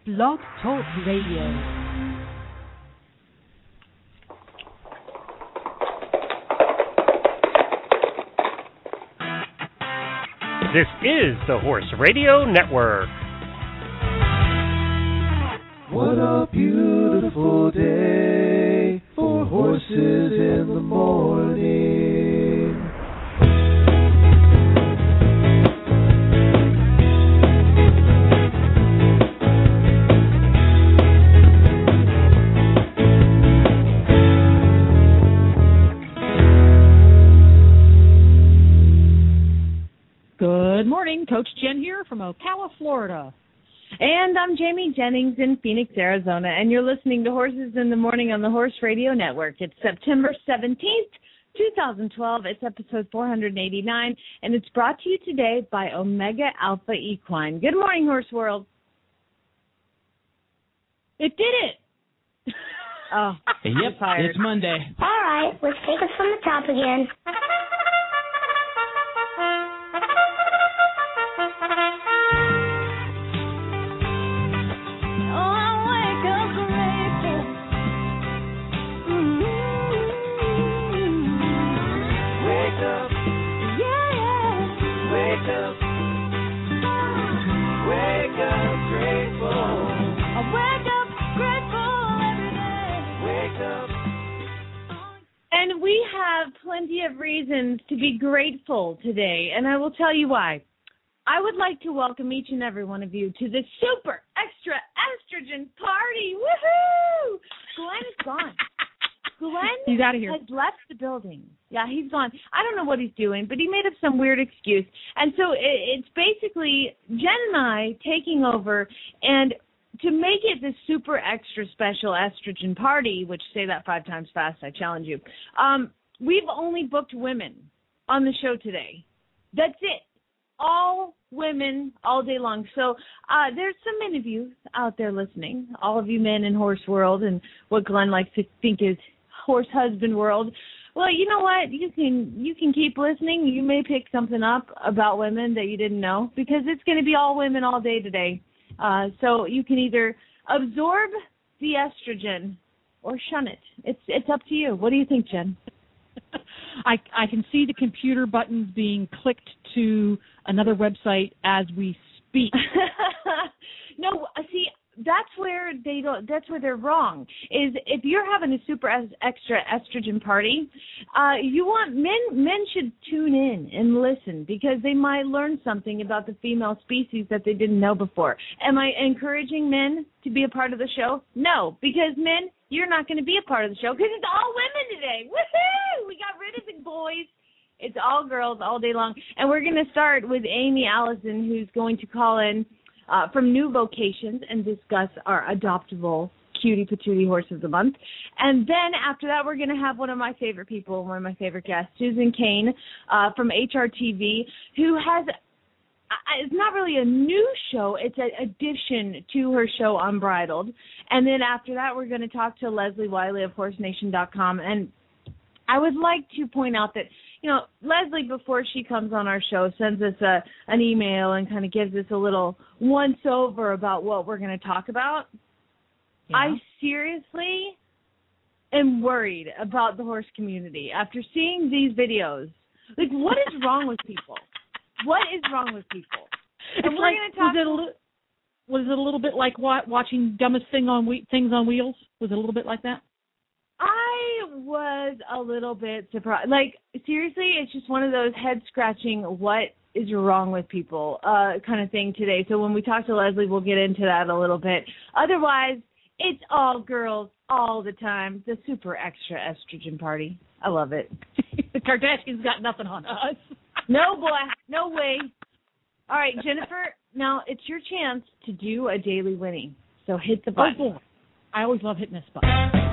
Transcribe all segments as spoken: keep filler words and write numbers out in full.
Blog Talk Radio. This is the Horse Radio Network. What a beautiful day for horses in the morning. Good morning, Coach Jen here from Ocala, Florida. And I'm Jamie Jennings in Phoenix, Arizona, and you're listening to Horses in the Morning on the Horse Radio Network. It's September seventeenth, twenty twelve. It's episode four eighty-nine, and it's brought to you today by Omega Alpha Equine. Good morning, Horse World. It did it. Oh, yep, it's Monday. All right, let's take it from the top again. And we have plenty of reasons to be grateful today, and I will tell you why. I would like to welcome each and every one of you to the Super Extra Estrogen Party. Woohoo! Glenn is gone. Glenn he's out of here. has left the building. Yeah, he's gone. I don't know what he's doing, but he made up some weird excuse. And so it, it's basically Jen and I taking over, and to make it the super extra special estrogen party, which say that five times fast, I challenge you, um, we've only booked women on the show today. That's it. All women all day long. So uh, there's so many of you out there listening, all of you men in horse world and what Glenn likes to think is horse husband world. Well, you know what? You can you can keep listening. You may pick something up about women that you didn't know because it's going to be all women all day today. Uh, so you can either absorb the estrogen or shun it. It's it's up to you. What do you think, Jen? I, I can see the computer buttons being clicked to another website as we speak. No, see, that's where they don't. That's where they're wrong. Is if you're having a super extra estrogen party, uh, you want men. Men should tune in and listen because they might learn something about the female species that they didn't know before. Am I encouraging men to be a part of the show? No, because men, you're not going to be a part of the show because it's all women today. Woohoo! We got rid of the boys. It's all girls all day long, and we're going to start with Amy Allison, who's going to call in Uh, from New Vocations and discuss our adoptable cutie patootie horse of the month. And then after that, we're going to have one of my favorite people, one of my favorite guests, Susan Kane uh, from H R T V, who has, uh, it's not really a new show, it's an addition to her show Unbridled. And then after that, we're going to talk to Leslie Wiley of horse nation dot com. And I would like to point out that, you know, Leslie, before she comes on our show, sends us a, an email and kind of gives us a little once-over about what we're going to talk about. Yeah. I seriously am worried about the horse community after seeing these videos. Like, what is wrong with people? What is wrong with people? And it's we're like, going to talk. Was it, a li- was it a little bit like wa- watching Dumbest Thing on we- Things on Wheels? Was it a little bit like that? I was a little bit surprised. Like, seriously, it's just one of those head-scratching, what is wrong with people uh, kind of thing today. So when we talk to Leslie, we'll get into that a little bit. Otherwise, it's all girls all the time. The super extra estrogen party. I love it. The Kardashians got nothing on us. No, boy. No way. All right, Jennifer, now it's your chance to do a daily winning. So hit the button. Oh, boy. I always love hitting this button.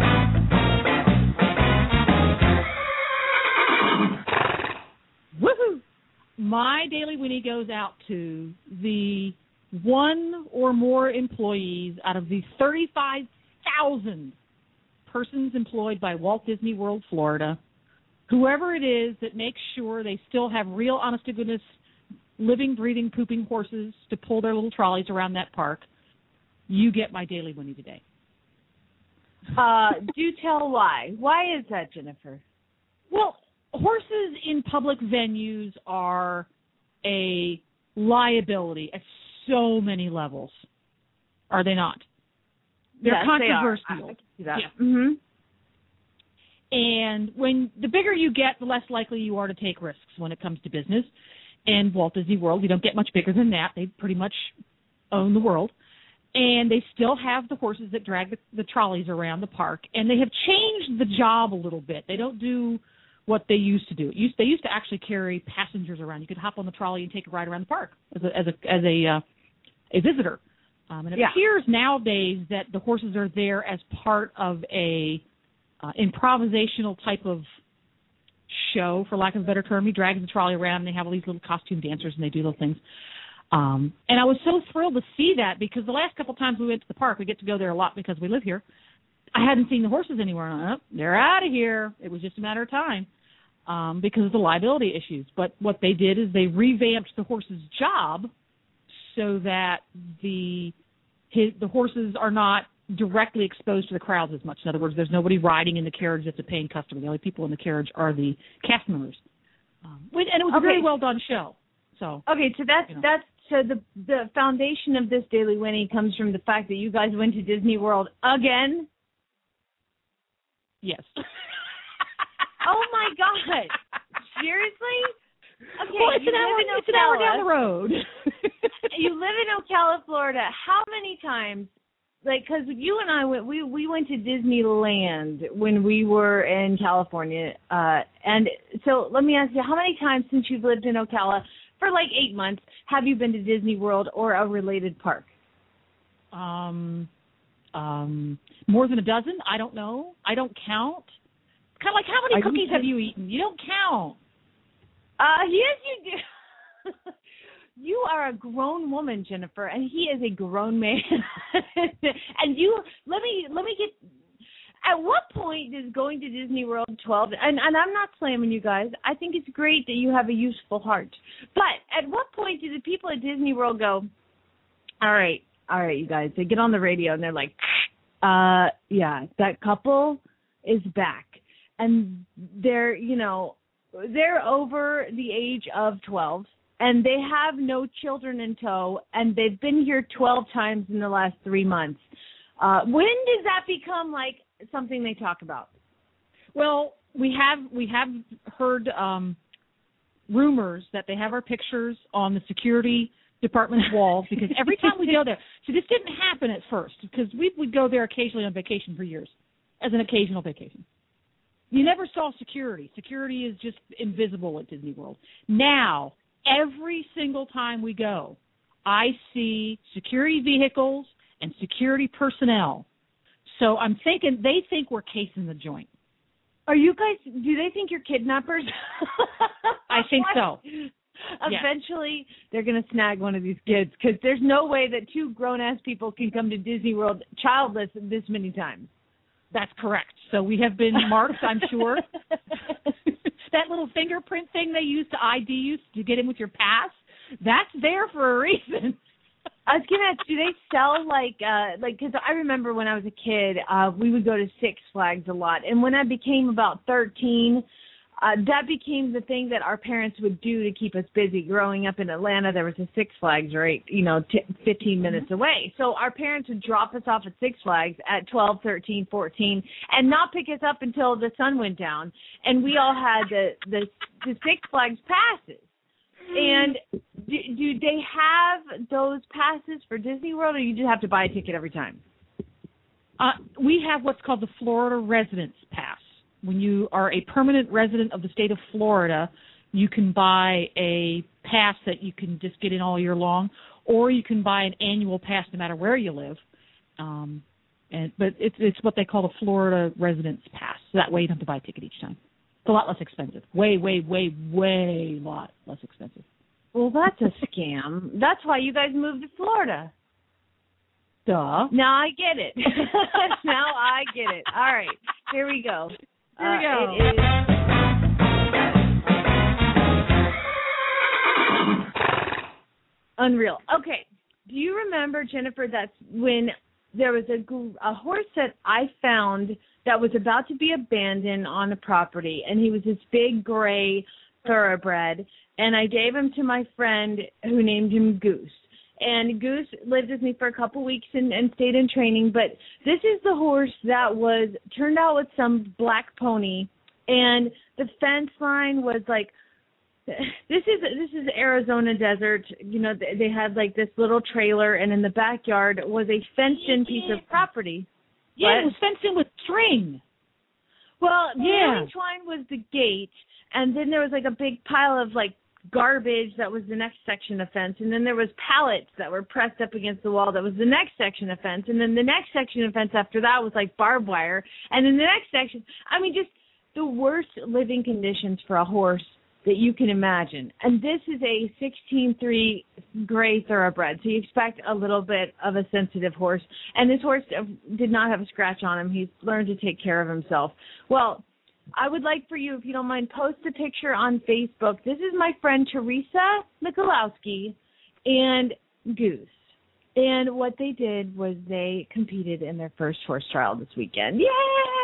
Woohoo! My daily Winnie goes out to the one or more employees out of the thirty-five thousand persons employed by Walt Disney World, Florida, whoever it is that makes sure they still have real, honest-to-goodness, living, breathing, pooping horses to pull their little trolleys around that park. you get my Daily Winnie today. Uh, do tell why. Why is that, Jennifer? Well, horses in public venues are a liability at so many levels, are they not? They're yes, controversial. They are. I can see that. Yeah. Mm-hmm. And when the bigger you get, the less likely you are to take risks when it comes to business. And Walt Disney World, we don't get much bigger than that. They pretty much own the world. And they still have the horses that drag the, the trolleys around the park. And they have changed the job a little bit. They don't do what they used to do. It used, they used to actually carry passengers around. You could hop on the trolley and take a ride around the park as a as a as a, uh, a visitor. Um, and it yeah. appears nowadays that the horses are there as part of a uh, improvisational type of show, for lack of a better term. He drags the trolley around, and they have all these little costume dancers, and they do those things. Um, and I was so thrilled to see that because the last couple of times we went to the park, we get to go there a lot because we live here. I hadn't seen the horses anywhere. Oh, they're out of here. It was just a matter of time um, because of the liability issues. But what they did is they revamped the horse's job so that the his, the horses are not directly exposed to the crowds as much. In other words, there's nobody riding in the carriage that's a paying customer. The only people in the carriage are the cast members. Um, and it was a okay. very well done show. So okay, so that's you know. that's so the the foundation of this Daily Winnie comes from the fact that you guys went to Disney World again. Yes. Oh my God! Seriously? Okay, well, it's you an hour. live in It's an hour Ocala. down the road. You live in Ocala, Florida. How many times? Like, because you and I went, we we went to Disneyland when we were in California, uh, and so let me ask you, how many times since you've lived in Ocala for like eight months have you been to Disney World or a related park? Um, um, more than a dozen. I don't know. I don't count. Kind of like how many Are cookies you have you eaten? You don't count. Uh, yes, you do. You are a grown woman, Jennifer, and he is a grown man. And you, let me, let me get. At what point is going to Disney World twelve? And, and I'm not slamming you guys. I think it's great that you have a useful heart. But at what point do the people at Disney World go, all right, all right, you guys? They get on the radio and they're like, uh, yeah, that couple is back, and they're, you know, they're over the age of twelve. And they have no children in tow, and they've been here twelve times in the last three months. Uh, when does that become like something they talk about? Well, we have we have heard um, rumors that they have our pictures on the security department's walls because every time we go there, so this didn't happen at first because we would go there occasionally on vacation for years, as an occasional vacation. You never saw security. Security is just invisible at Disney World. Now, every single time we go, I see security vehicles and security personnel. So I'm thinking they think we're casing the joint. Are you guys, do they think you're kidnappers? I think so. Eventually, yeah. They're going to snag one of these kids because there's no way that two grown-ass people can come to Disney World childless this many times. That's correct. So we have been marked, I'm sure. That little fingerprint thing they use to I D you to get in with your pass, that's there for a reason. I was gonna ask, do they sell like, uh, like, because I remember when I was a kid, uh, we would go to Six Flags a lot, and when I became about thirteen, uh, that became the thing that our parents would do to keep us busy. Growing up in Atlanta, there was a Six Flags right, you know, t- fifteen minutes mm-hmm. away. So our parents would drop us off at Six Flags at twelve, thirteen, fourteen, and not pick us up until the sun went down, and we all had the the, the Six Flags passes. And do, do they have those passes for Disney World, or you just have to buy a ticket every time? Uh, we have what's called the Florida Residence Pass. When you are a permanent resident of the state of Florida, you can buy a pass that you can just get in all year long, or you can buy an annual pass no matter where you live. Um, and but it's it's what they call the Florida Residence Pass. So that way you don't have to buy a ticket each time. It's a lot less expensive. Way, way, way, way lot less expensive. Well, that's a scam. That's why you guys moved to Florida. Duh. Now I get it. Now I get it. All right. Here we go. Here we uh, go. It is... Unreal. Okay. Do do you remember, Jennifer, that's when there was a, a horse that I found that was about to be abandoned on a property, and he was this big gray thoroughbred, and I gave him to my friend who named him Goose. And Goose lived with me for a couple weeks and, and stayed in training, but this is the horse that was turned out with some black pony, and the fence line was like, this is this is Arizona desert. You know, they, they had like this little trailer, and in the backyard was a fenced-in piece of property. Yeah, What? it was fenced in with string. Well, the Yeah. railing twine was the gate, and then there was like a big pile of like garbage that was the next section of fence, and then there was pallets that were pressed up against the wall that was the next section of fence, and then the next section of fence after that was like barbed wire, and then the next section, I mean, just the worst living conditions for a horse that you can imagine. And this is a sixteen three gray thoroughbred, so you expect a little bit of a sensitive horse. And this horse did not have a scratch on him. He's learned to take care of himself. Well, I would like for you, if you don't mind, post a picture on Facebook. This is my friend Teresa Michalowski and Goose. And what they did was they competed in their first horse trial this weekend. Yay!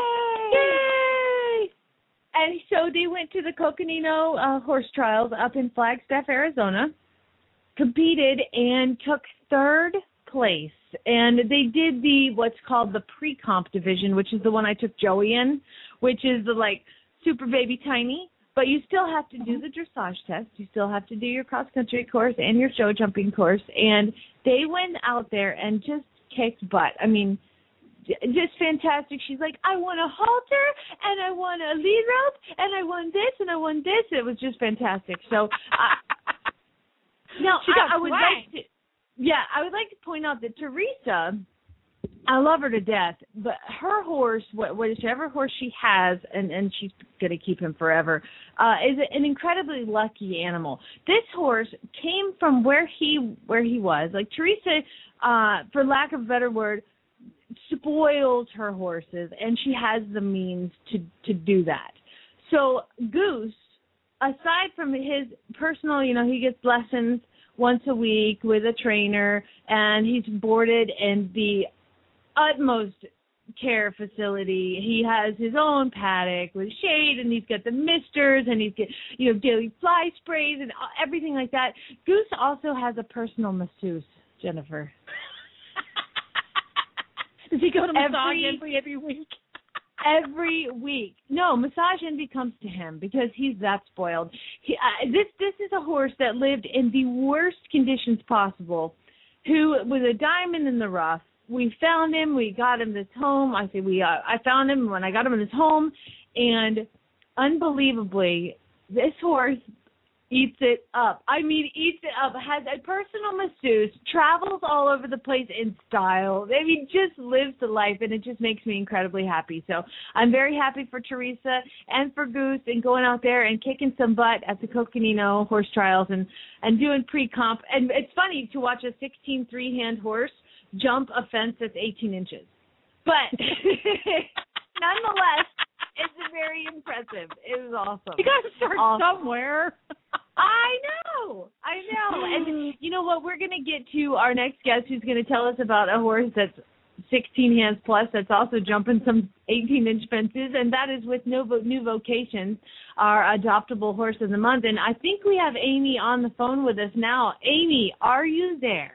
Yay! And so they went to the Coconino uh, horse trials up in Flagstaff, Arizona, competed and took third place. And they did the what's called the pre-comp division, which is the one I took Joey in, which is the like super baby tiny. But you still have to do the dressage test. You still have to do your cross-country course and your show jumping course. And they went out there and just kicked butt. I mean, just fantastic. She's like, I won a halter, and I won a lead rope, and I won this, and I won this. It was just fantastic. So, uh, now She got I, I would swag. like to, yeah, I would like to point out that Teresa, I love her to death, but her horse, wh- whichever horse she has, and, and she's going to keep him forever, uh, is an incredibly lucky animal. This horse came from where he where he was. Like Teresa, uh, for lack of a better word, spoils her horses, and she has the means to, to do that. So Goose, aside from his personal, you know, he gets lessons once a week with a trainer, and he's boarded in the utmost care facility. He has his own paddock with shade, and he's got the misters, and he's got, you know, daily fly sprays and everything like that. Goose also has a personal masseuse, Jennifer. Does he go to massage Every- every every week? Every week. No, Massage Envy comes to him because he's that spoiled. He, uh, this this is a horse that lived in the worst conditions possible, who was a diamond in the rough. We found him. We got him this home. I say we. Uh, I found him when I got him in this home, and unbelievably, this horse eats it up. I mean, eats it up. Has a personal masseuse, travels all over the place in style. I mean, just lives the life, and it just makes me incredibly happy. So I'm very happy for Teresa and for Goose and going out there and kicking some butt at the Coconino horse trials and, and doing pre-comp. And it's funny to watch a sixteen three-hand horse jump a fence that's eighteen inches. But nonetheless, it's very impressive. It was awesome. You got to start Awesome. somewhere. I know. I know. And you know what? We're going to get to our next guest who's going to tell us about a horse that's sixteen hands plus that's also jumping some eighteen-inch fences, and that is with New, Vo- New Vocations, our adoptable horse of the month. And I think we have Amy on the phone with us now. Amy, are you there?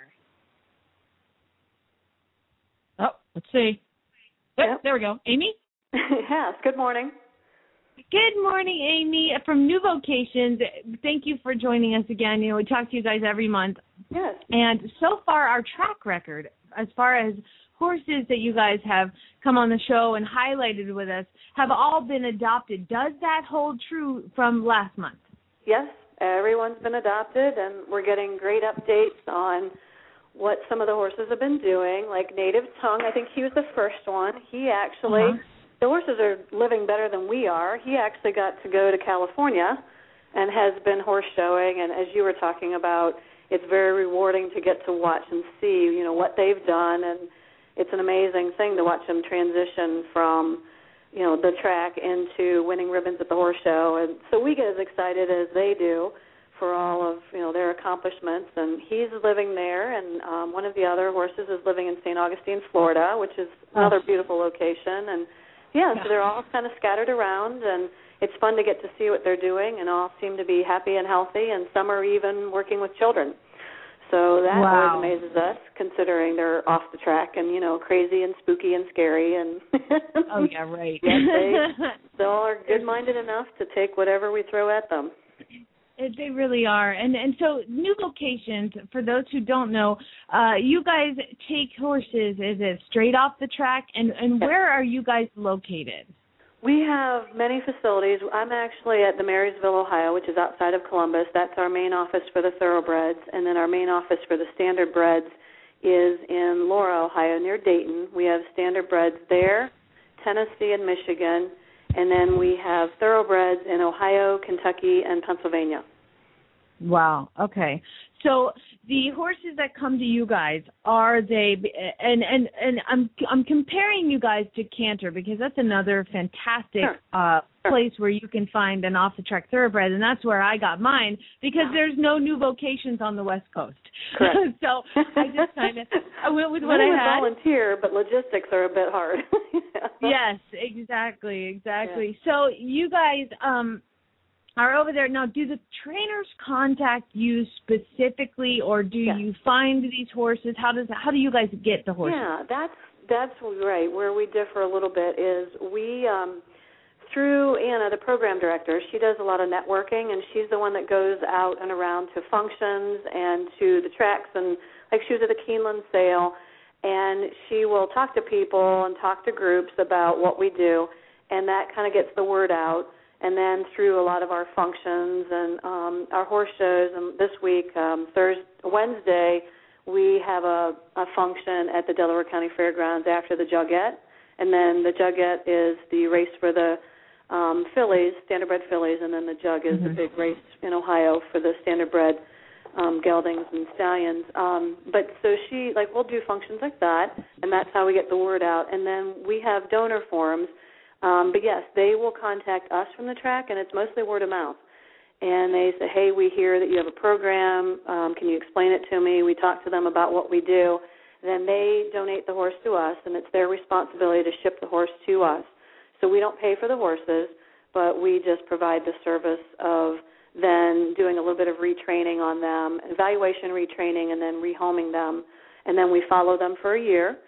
Oh, let's see. Yep, Yep. there we go. Amy? Yes, good morning. Good morning, Amy from New Vocations. Thank you for joining us again. You know, we talk to you guys every month. Yes. And so far, our track record, as far as horses that you guys have come on the show and highlighted with us, have all been adopted. Does that hold true from last month? Yes, everyone's been adopted, and we're getting great updates on what some of the horses have been doing. Like Native Tongue, I think he was the first one. He actually... Uh-huh. The horses are living better than we are. He actually got to go to California and has been horse showing. And as you were talking about, it's very rewarding to get to watch and see, you know, what they've done. And it's an amazing thing to watch them transition from, you know, the track into winning ribbons at the horse show. And so we get as excited as they do for all of, you know, their accomplishments. And he's living there, and um, one of the other horses is living in Saint Augustine, Florida, which is another oh. beautiful location. And, yeah, yeah, so they're all kind of scattered around, and it's fun to get to see what they're doing, and all seem to be happy and healthy, and some are even working with children. So that wow. always amazes us, considering they're off the track and, you know, crazy and spooky and scary. And oh, yeah, right. Yes, they, they all are good-minded enough to take whatever we throw at them. They really are. And and so new locations, for those who don't know, uh, you guys take horses, is it straight off the track? And, and yes. where are you guys located? We have many facilities. I'm actually at the Marysville, Ohio, which is outside of Columbus. That's our main office for the thoroughbreds. And then our main office for the standardbreds is in Laura, Ohio, near Dayton. We have standardbreds there, Tennessee, and Michigan. And then we have thoroughbreds in Ohio, Kentucky, and Pennsylvania. Wow. Okay. So the horses that come to you guys, are they, and, and, and I'm I'm comparing you guys to Canter, because that's another fantastic sure. uh, sure. place where you can find an off-the-track thoroughbred, and that's where I got mine, because there's no new vocations on the West Coast. Correct. So I just kind of, I went with what I I had. volunteer, but logistics are a bit hard. yeah. Yes, exactly, exactly. Yeah. So you guys, um, are over there. Now, do the trainers contact you specifically, or do yes. you find these horses? How does how do you guys get the horses? Yeah, that's that's right. Where we differ a little bit is we, um, through Anna, the program director, she does a lot of networking, and she's the one that goes out and around to functions and to the tracks. And like she was at the Keeneland sale, and she will talk to people and talk to groups about what we do, and that kind of gets the word out. And then through a lot of our functions and um, our horse shows, and this week, um, Thursday, Wednesday, we have a, a function at the Delaware County Fairgrounds after the Jugette. And then the Jugette is the race for the um, fillies, standardbred fillies, and then the Jug is mm-hmm. the big race in Ohio for the standardbred um, geldings and stallions. Um, but so she, like, we'll do functions like that, and that's how we get the word out. And then we have donor forums. Um, but, yes, they will contact us from the track, and it's mostly word of mouth. And they say, hey, we hear that you have a program. Um, can you explain it to me? We talk to them about what we do. Then they donate the horse to us, and it's their responsibility to ship the horse to us. So we don't pay for the horses, but we just provide the service of then doing a little bit of retraining on them, evaluation retraining, and then rehoming them. And then we follow them for a year.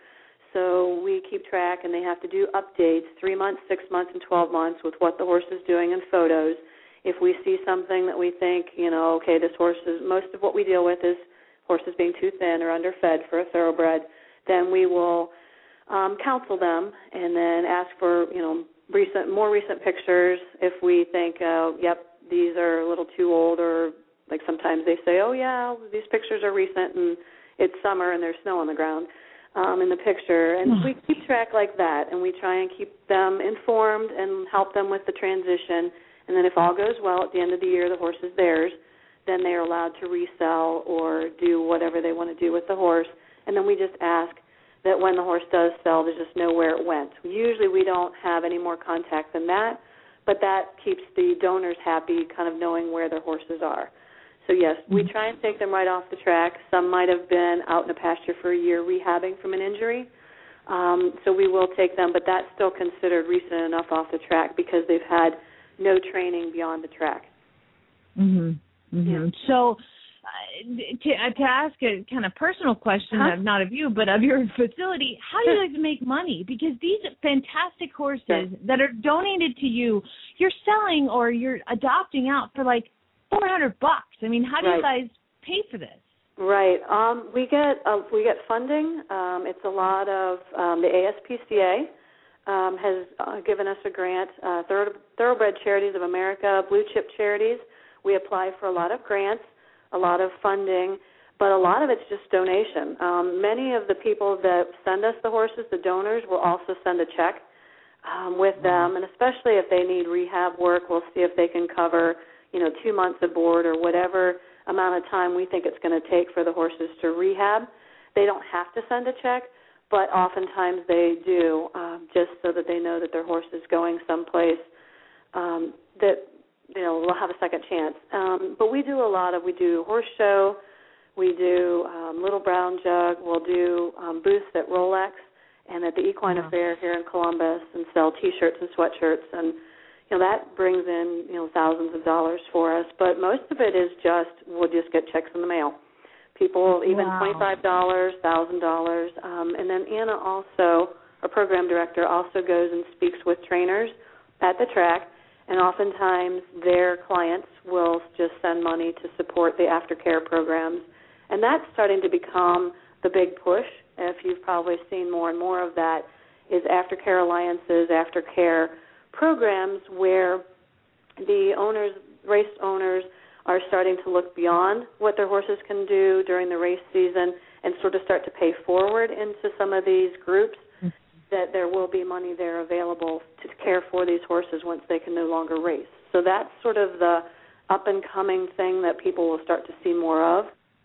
So we keep track, and they have to do updates, three months, six months, and twelve months with what the horse is doing and photos. If we see something that we think, you know, okay, this horse is, most of what we deal with is horses being too thin or underfed for a thoroughbred, then we will um, counsel them and then ask for, you know, recent, more recent pictures. If we think, uh, yep, these are a little too old, or like sometimes they say, oh, yeah, these pictures are recent and it's summer and there's snow on the ground. Um, in the picture, and we keep track like that, and we try and keep them informed and help them with the transition. And then if all goes well, at the end of the year, the horse is theirs, then they are allowed to resell or do whatever they want to do with the horse. And then we just ask that when the horse does sell, to just know where it went. Usually we don't have any more contact than that, but that keeps the donors happy, kind of knowing where their horses are. So, yes, we try and take them right off the track. Some might have been out in a pasture for a year rehabbing from an injury. Um, so we will take them, but that's still considered recent enough off the track because they've had no training beyond the track. Mm-hmm. Mm-hmm. Yeah. So uh, to, uh, to ask a kind of personal question, huh? of, not of you, but of your facility, how do you guys make money? Because these fantastic horses yeah. that are donated to you, you're selling or you're adopting out for like four hundred bucks. I mean, how do right. you guys pay for this? Right. Um, we get uh, we get funding. Um, it's a lot of um, the A S P C A um, has uh, given us a grant. Uh, Thorough, Thoroughbred Charities of America, Blue Chip Charities. We apply for a lot of grants, a lot of funding, but a lot of it's just donation. Um, many of the people that send us the horses, the donors, will also send a check um, with them, and especially if they need rehab work, we'll see if they can cover, you know, two months aboard or whatever amount of time we think it's going to take for the horses to rehab. They don't have to send a check, but oftentimes they do, um, just so that they know that their horse is going someplace um, that you know, will have a second chance. Um, but we do a lot of, we do horse show, we do um, Little Brown Jug, we'll do um, booths at Rolex and at the Equine uh-huh. Affair here in Columbus and sell T-shirts and sweatshirts, and you know that brings in you know thousands of dollars for us. But most of it is just we'll just get checks in the mail. People even wow. twenty-five dollars, one thousand dollars, um, and then Anna also, our program director, also goes and speaks with trainers at the track, and oftentimes their clients will just send money to support the aftercare programs, and that's starting to become the big push. If you've probably seen more and more of that, is aftercare alliances, aftercare programs where the owners, race owners, are starting to look beyond what their horses can do during the race season and sort of start to pay forward into some of these groups, mm-hmm. that there will be money there available to care for these horses once they can no longer race. So that's sort of the up-and-coming thing that people will start to see more of.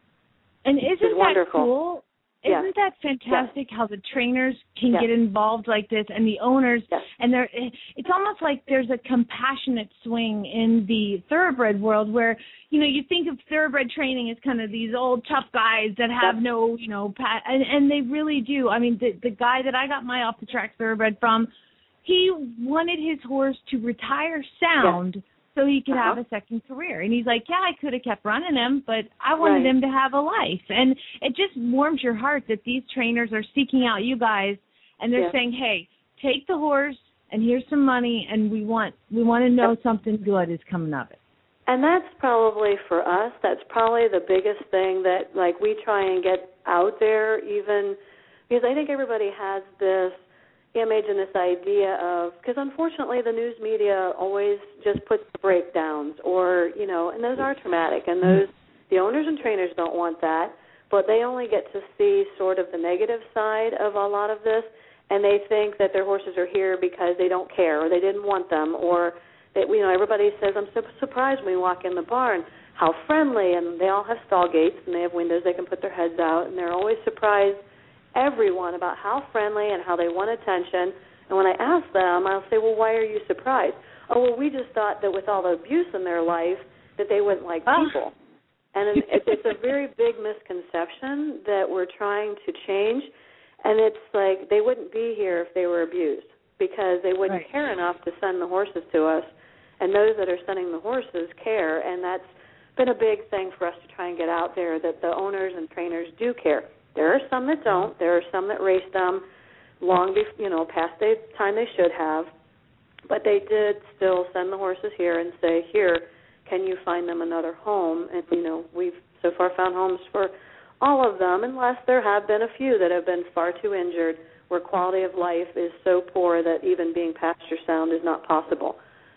And isn't that wonderful. cool? Yes. Isn't that fantastic yes. how the trainers can yes. get involved like this and the owners, yes. and they're, it's almost like there's a compassionate swing in the thoroughbred world where, you know, you think of thoroughbred training as kind of these old tough guys that have yep. no, you know, pat, and, and they really do. I mean, the, the guy that I got my off-the-track thoroughbred from, he wanted his horse to retire sound yes. so he could uh-huh. have a second career. And he's like, yeah, I could have kept running him, but I wanted right. him to have a life. And it just warms your heart that these trainers are seeking out you guys, and they're yes. saying, hey, take the horse, and here's some money, and we want we want to know yep. something good is coming of it. And that's probably, for us, that's probably the biggest thing that, like, we try and get out there even, because I think everybody has this image and this idea of, because unfortunately the news media always just puts the breakdowns or, you know, and those are traumatic, and those, the owners and trainers don't want that, but they only get to see sort of the negative side of a lot of this, and they think that their horses are here because they don't care or they didn't want them, or that, you know, everybody says, I'm so surprised when we walk in the barn how friendly, and they all have stall gates and they have windows they can put their heads out, and they're always surprised everyone about how friendly and how they want attention. And when I ask them, I'll say, well, why are you surprised? Oh, well, we just thought that with all the abuse in their life that they wouldn't like oh. people. And it, it's a very big misconception that we're trying to change. And it's like they wouldn't be here if they were abused because they wouldn't right. care enough to send the horses to us. And those that are sending the horses care. And that's been a big thing for us to try and get out there, that the owners and trainers do care. There are some that don't. There are some that race them long before, you know, past the time they should have. But they did still send the horses here and say, here, can you find them another home? And, you know, we've so far found homes for all of them, unless there have been a few that have been far too injured, where quality of life is so poor that even being pasture sound is not possible.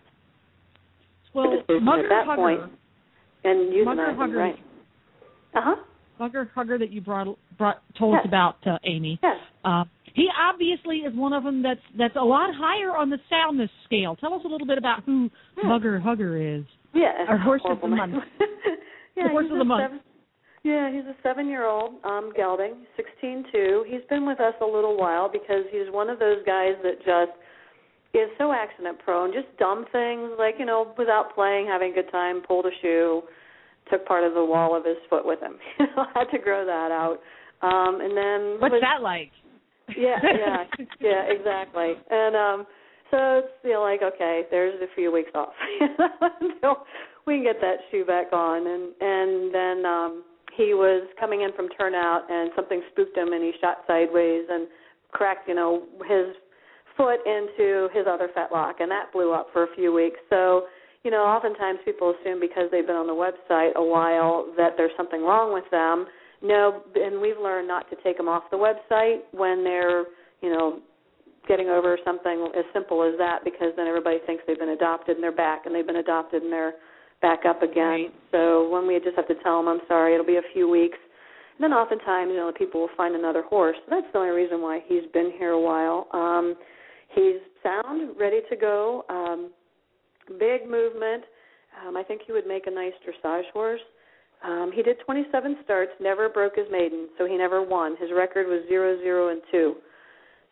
Well, Mugger at that Hugger, point and Mugger euthanizing, Hugger, right. Uh-huh. Mugger Hugger that you brought, brought told yes. us about, uh, Amy. Yes. Uh, he obviously is one of them that's that's a lot higher on the soundness scale. Tell us a little bit about who yeah. Mugger Hugger is. Yeah, Our horse of the month. yeah, the horse of the month. Seven, yeah, he's a seven-year-old um, gelding, sixteen two. He's been with us a little while because he's one of those guys that just is so accident-prone, just dumb things like, you know, without playing, having a good time, pulled a shoe, took part of the wall of his foot with him. Had to grow that out. Um, and then What's was, that like? Yeah, yeah, yeah, exactly. And um, so it's, you know, like, okay, there's a few weeks off until we can get that shoe back on. And, and then um, he was coming in from turnout, and something spooked him, and he shot sideways and cracked, you know, his foot into his other fetlock, and that blew up for a few weeks. So, you know, oftentimes people assume because they've been on the website a while that there's something wrong with them. No, and we've learned not to take them off the website when they're, you know, getting over something as simple as that, because then everybody thinks they've been adopted and they're back, and they've been adopted and they're back up again. Right. So when we just have to tell them, I'm sorry, it'll be a few weeks. And then oftentimes, you know, people will find another horse. So that's the only reason why he's been here a while. Um, he's sound, ready to go, um, big movement. Um, I think he would make a nice dressage horse. Um, he did twenty-seven starts, never broke his maiden, so he never won. His record was zero, zero, and two.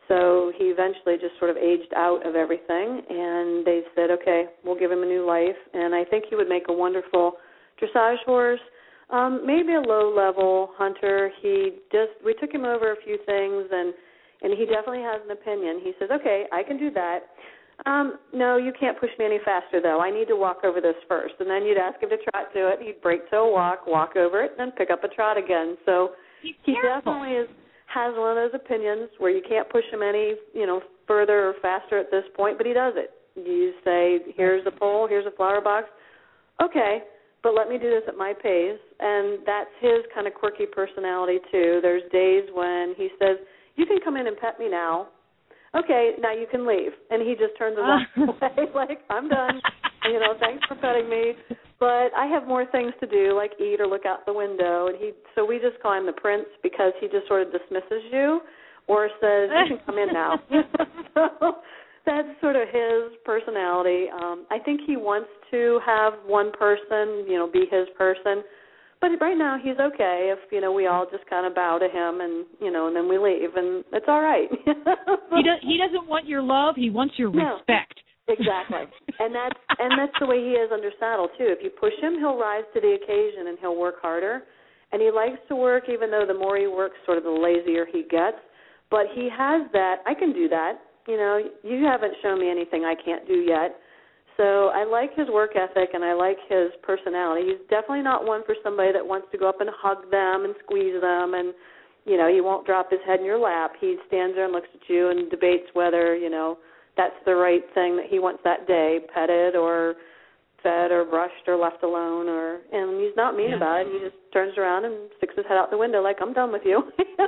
So he eventually just sort of aged out of everything, and they said, okay, we'll give him a new life. And I think he would make a wonderful dressage horse, um, maybe a low-level hunter. He just, we took him over a few things, and, and he definitely has an opinion. He says, okay, I can do that. Um, no, you can't push me any faster, though. I need to walk over this first. And then you'd ask him to trot to it. He'd break to a walk, walk over it, and then pick up a trot again. So he definitely is, has one of those opinions where you can't push him any, you know, further or faster at this point, but he does it. You say, here's a pole, here's a flower box. Okay, but let me do this at my pace. And that's his kind of quirky personality, too. There's days when he says, you can come in and pet me now. Okay, now you can leave. And he just turns his eyes away, like, I'm done. You know, thanks for petting me. But I have more things to do, like eat or look out the window. And he, so we just call him the prince because he just sort of dismisses you or says, you can come in now. So that's sort of his personality. Um, I think he wants to have one person, you know, be his person. But right now he's okay if, you know, we all just kind of bow to him and, you know, and then we leave. And it's all right. he, does, he doesn't want your love. He wants your no. respect. Exactly, and that's and that's the way he is under saddle too. If you push him, he'll rise to the occasion and he'll work harder. And he likes to work, even though the more he works, sort of the lazier he gets. But he has that. I can do that. You know, you haven't shown me anything I can't do yet. So I like his work ethic and I like his personality. He's definitely not one for somebody that wants to go up and hug them and squeeze them, and you know, he won't drop his head in your lap. He stands there and looks at you and debates whether, you know, that's the right thing that he wants that day, petted or fed or brushed or left alone. Or and he's not mean yeah. about it. He just turns around and sticks his head out the window like, I'm done with you.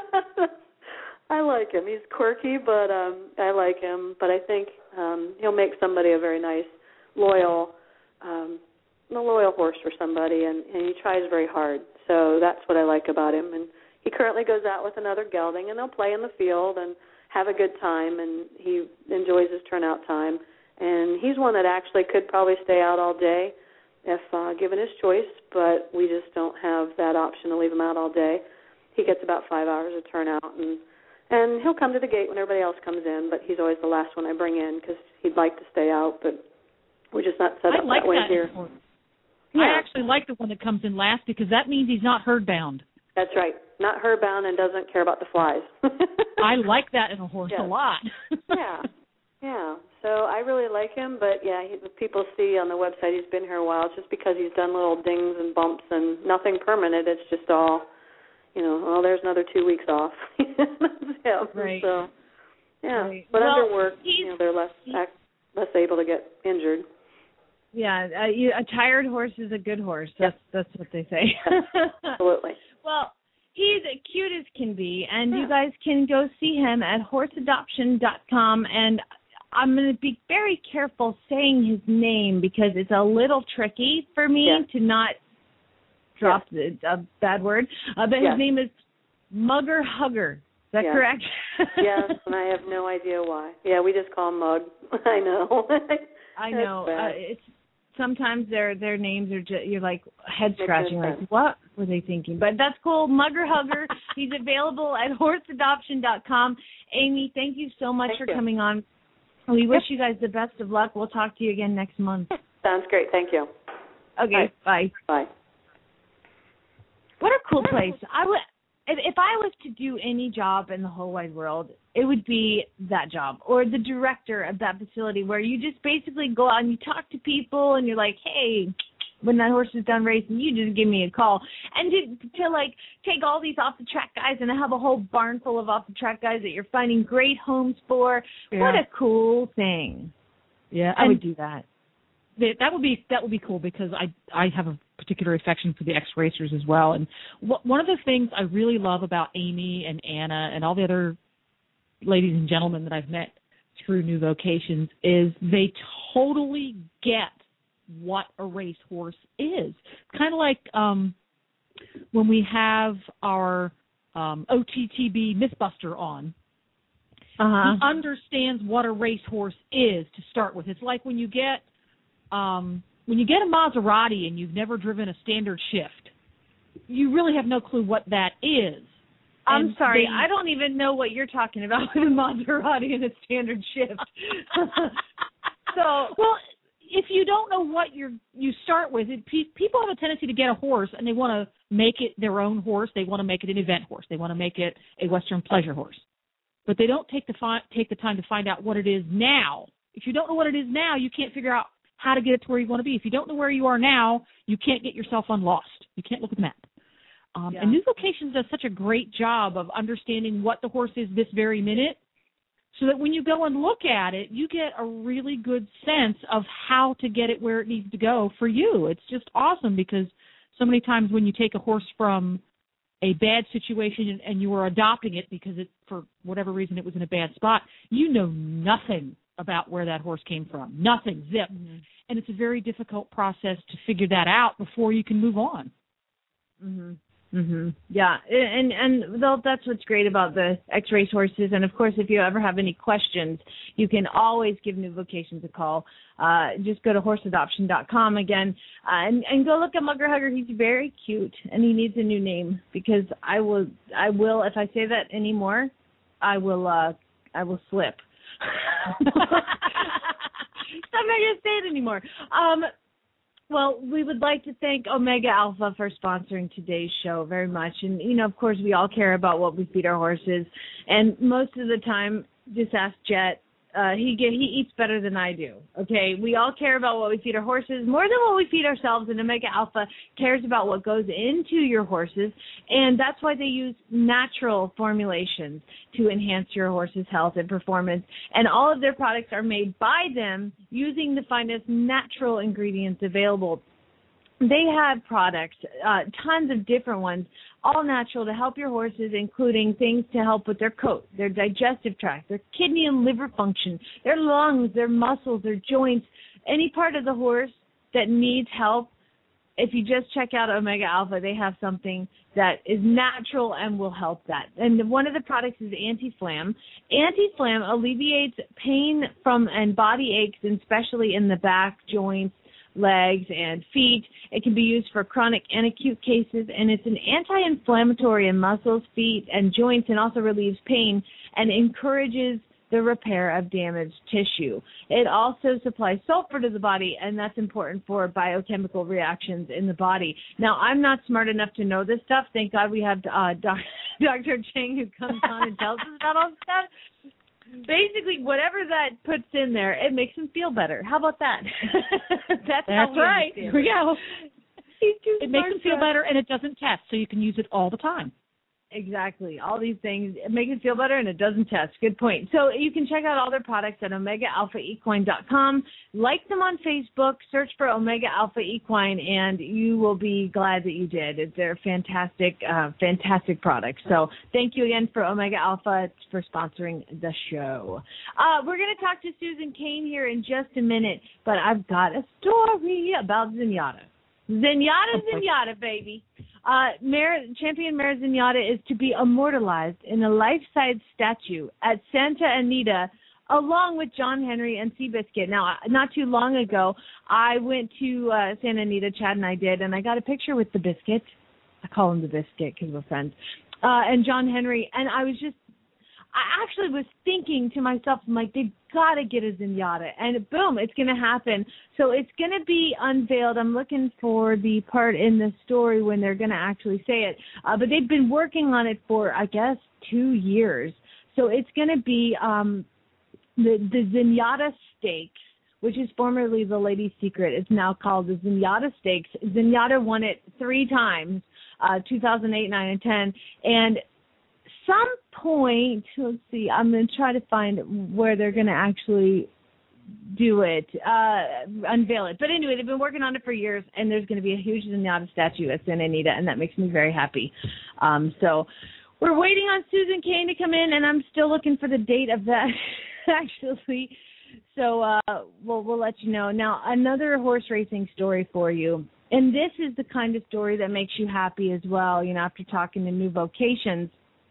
I like him. He's quirky, but um, I like him. But I think um, he'll make somebody a very nice, loyal, um, a loyal horse for somebody, and, and he tries very hard. So that's what I like about him. And he currently goes out with another gelding, and they'll play in the field and have a good time, and he enjoys his turnout time. And he's one that actually could probably stay out all day if uh, given his choice, but we just don't have that option to leave him out all day. He gets about five hours of turnout, and and he'll come to the gate when everybody else comes in, but he's always the last one I bring in because he'd like to stay out, but we're just not set up I like that way that here. Yeah. I actually like the one that comes in last because that means he's not herd bound. That's right. Not herd bound and doesn't care about the flies. I like that in a horse yes. a lot. yeah. Yeah. So I really like him, but yeah, he, people see on the website he's been here a while. It's just because he's done little dings and bumps and nothing permanent. It's just all, you know, well, there's another two weeks off. yeah. Right. So, yeah. Right. But well, under work, you know, they're less act, less able to get injured. Yeah, uh, you, a tired horse is a good horse. That's yep. that's what they say. Absolutely. Well, he's cute as can be, and yeah. you guys can go see him at horse adoption dot com. And I'm going to be very careful saying his name because it's a little tricky for me yeah. to not drop yeah. the, a bad word. Uh, but yeah. his name is Mugger Hugger. Is that yeah. correct? Yes, and I have no idea why. Yeah, we just call him Mug. I know. I know. Uh, it's sometimes their their names are just, you're like head scratching, like what were they thinking? But that's cool. Mugger Hugger. He's available at horse adoption dot com. Amy, thank you so much thank for you. coming on. We wish you guys the best of luck. We'll talk to you again next month. Sounds great. Thank you. Okay. Bye. Bye. What a cool place. I would. If, if I was to do any job in the whole wide world, it would be that job, or the director of that facility, where you just basically go out and you talk to people and you're like, hey, when that horse is done racing, you just give me a call. And to, to like take all these off the track guys and have a whole barn full of off the track guys that you're finding great homes for. Yeah. What a cool thing. Yeah, I and, would do that. That would be that would be cool because I I have a particular affection for the ex-racers as well. And wh- one of the things I really love about Amy and Anna and all the other ladies and gentlemen that I've met through New Vocations is they totally get what a racehorse is. Kind of like um, when we have our um, O T T B Mythbuster on. Uh-huh. He understands what a racehorse is to start with. It's like when you get um, when you get a Maserati and you've never driven a standard shift, you really have no clue what that is I'm And sorry, they, I don't even know what you're talking about with a Maserati and a standard shift. So, well, if you don't know what you're, you start with, it, pe- people have a tendency to get a horse and they want to make it their own horse. They want to make it an event horse. They want to make it a Western pleasure horse. But they don't take the fi- take the time to find out what it is now. If you don't know what it is now, you can't figure out how to get it to where you want to be. If you don't know where you are now, you can't get yourself unlost. You can't look at the map. Um, yeah. And New Vocations does such a great job of understanding what the horse is this very minute, so that when you go and look at it, you get a really good sense of how to get it where it needs to go for you. It's just awesome because so many times when you take a horse from a bad situation and, and you are adopting it because it, for whatever reason it was in a bad spot, you know nothing about where that horse came from. Nothing, zip. Mm-hmm. And it's a very difficult process to figure that out before you can move on. Mm-hmm. Mhm. Yeah, and and though that's what's great about the X-Race horses. And of course, if you ever have any questions, you can always give New Vocations a call. Uh, just go to horse adoption dot com again, uh, and and go look at Mugger Hugger. He's very cute, and he needs a new name because I will I will if I say that anymore, I will uh I will slip. So I'm not gonna say it anymore. Um. Well, we would like to thank Omega Alpha for sponsoring today's show very much. And, you know, of course, we all care about what we feed our horses. And most of the time, just ask Jet. Uh, he get, he eats better than I do, okay? We all care about what we feed our horses more than what we feed ourselves, and Omega Alpha cares about what goes into your horses, and that's why they use natural formulations to enhance your horse's health and performance, and all of their products are made by them using the finest natural ingredients available. They have products, uh, tons of different ones, all natural to help your horses, including things to help with their coat, their digestive tract, their kidney and liver function, their lungs, their muscles, their joints, any part of the horse that needs help. If you just check out Omega Alpha, they have something that is natural and will help that. And one of the products is Anti-Flam. Anti-Flam alleviates pain from and body aches, and especially in the back, joints, legs, and feet. It can be used for chronic and acute cases, and it's an anti-inflammatory in muscles, feet, and joints, and also relieves pain and encourages the repair of damaged tissue. It also supplies sulfur to the body, and that's important for biochemical reactions in the body. Now, I'm not smart enough to know this stuff. Thank God we have uh, Doctor Chang who comes on and tells us about all this stuff. Basically, whatever that puts in there, it makes him feel better. How about that? That's, That's how we right. Here we go. It makes him feel us. better, and it doesn't test, so you can use it all the time. Exactly. All these things make it feel better, and it doesn't test. Good point. So you can check out all their products at omega alpha equine dot com. Like them on Facebook. Search for Omega Alpha Equine, and you will be glad that you did. They're fantastic, uh, fantastic products. So thank you again for Omega Alpha for sponsoring the show. Uh, we're going to talk to Susan Cain here in just a minute, but I've got a story about Zenyatta. Zenyatta, Zenyatta, baby. Uh, Mare, Champion Mare Zenyatta is to be immortalized in a life-size statue at Santa Anita, along with John Henry and Seabiscuit. Now, not too long ago, I went to uh, Santa Anita, Chad and I did, and I got a picture with the Biscuit. I call him the Biscuit because we're friends. Uh, and John Henry, and I was just, I actually was thinking to myself, I'm like, they've got to get a Zenyatta. And boom, it's going to happen. So it's going to be unveiled. I'm looking for the part in the story when they're going to actually say it. Uh, but they've been working on it for, I guess, two years. So it's going to be um, the, the Zenyatta Stakes, which is formerly the Ladies' Secret. It's now called the Zenyatta Stakes. Zenyatta won it three times, uh, two thousand eight, nine, and ten. And some point, let's see, I'm going to try to find where they're going to actually do it, uh, unveil it. But anyway, they've been working on it for years, and there's going to be a huge Zenyatta statue at Santa Anita, and that makes me very happy. Um, so we're waiting on Susan Cain to come in, and I'm still looking for the date of that, actually. So uh, we'll, we'll let you know. Now, another horse racing story for you. And this is the kind of story that makes you happy as well, you know, after talking to New Vocations.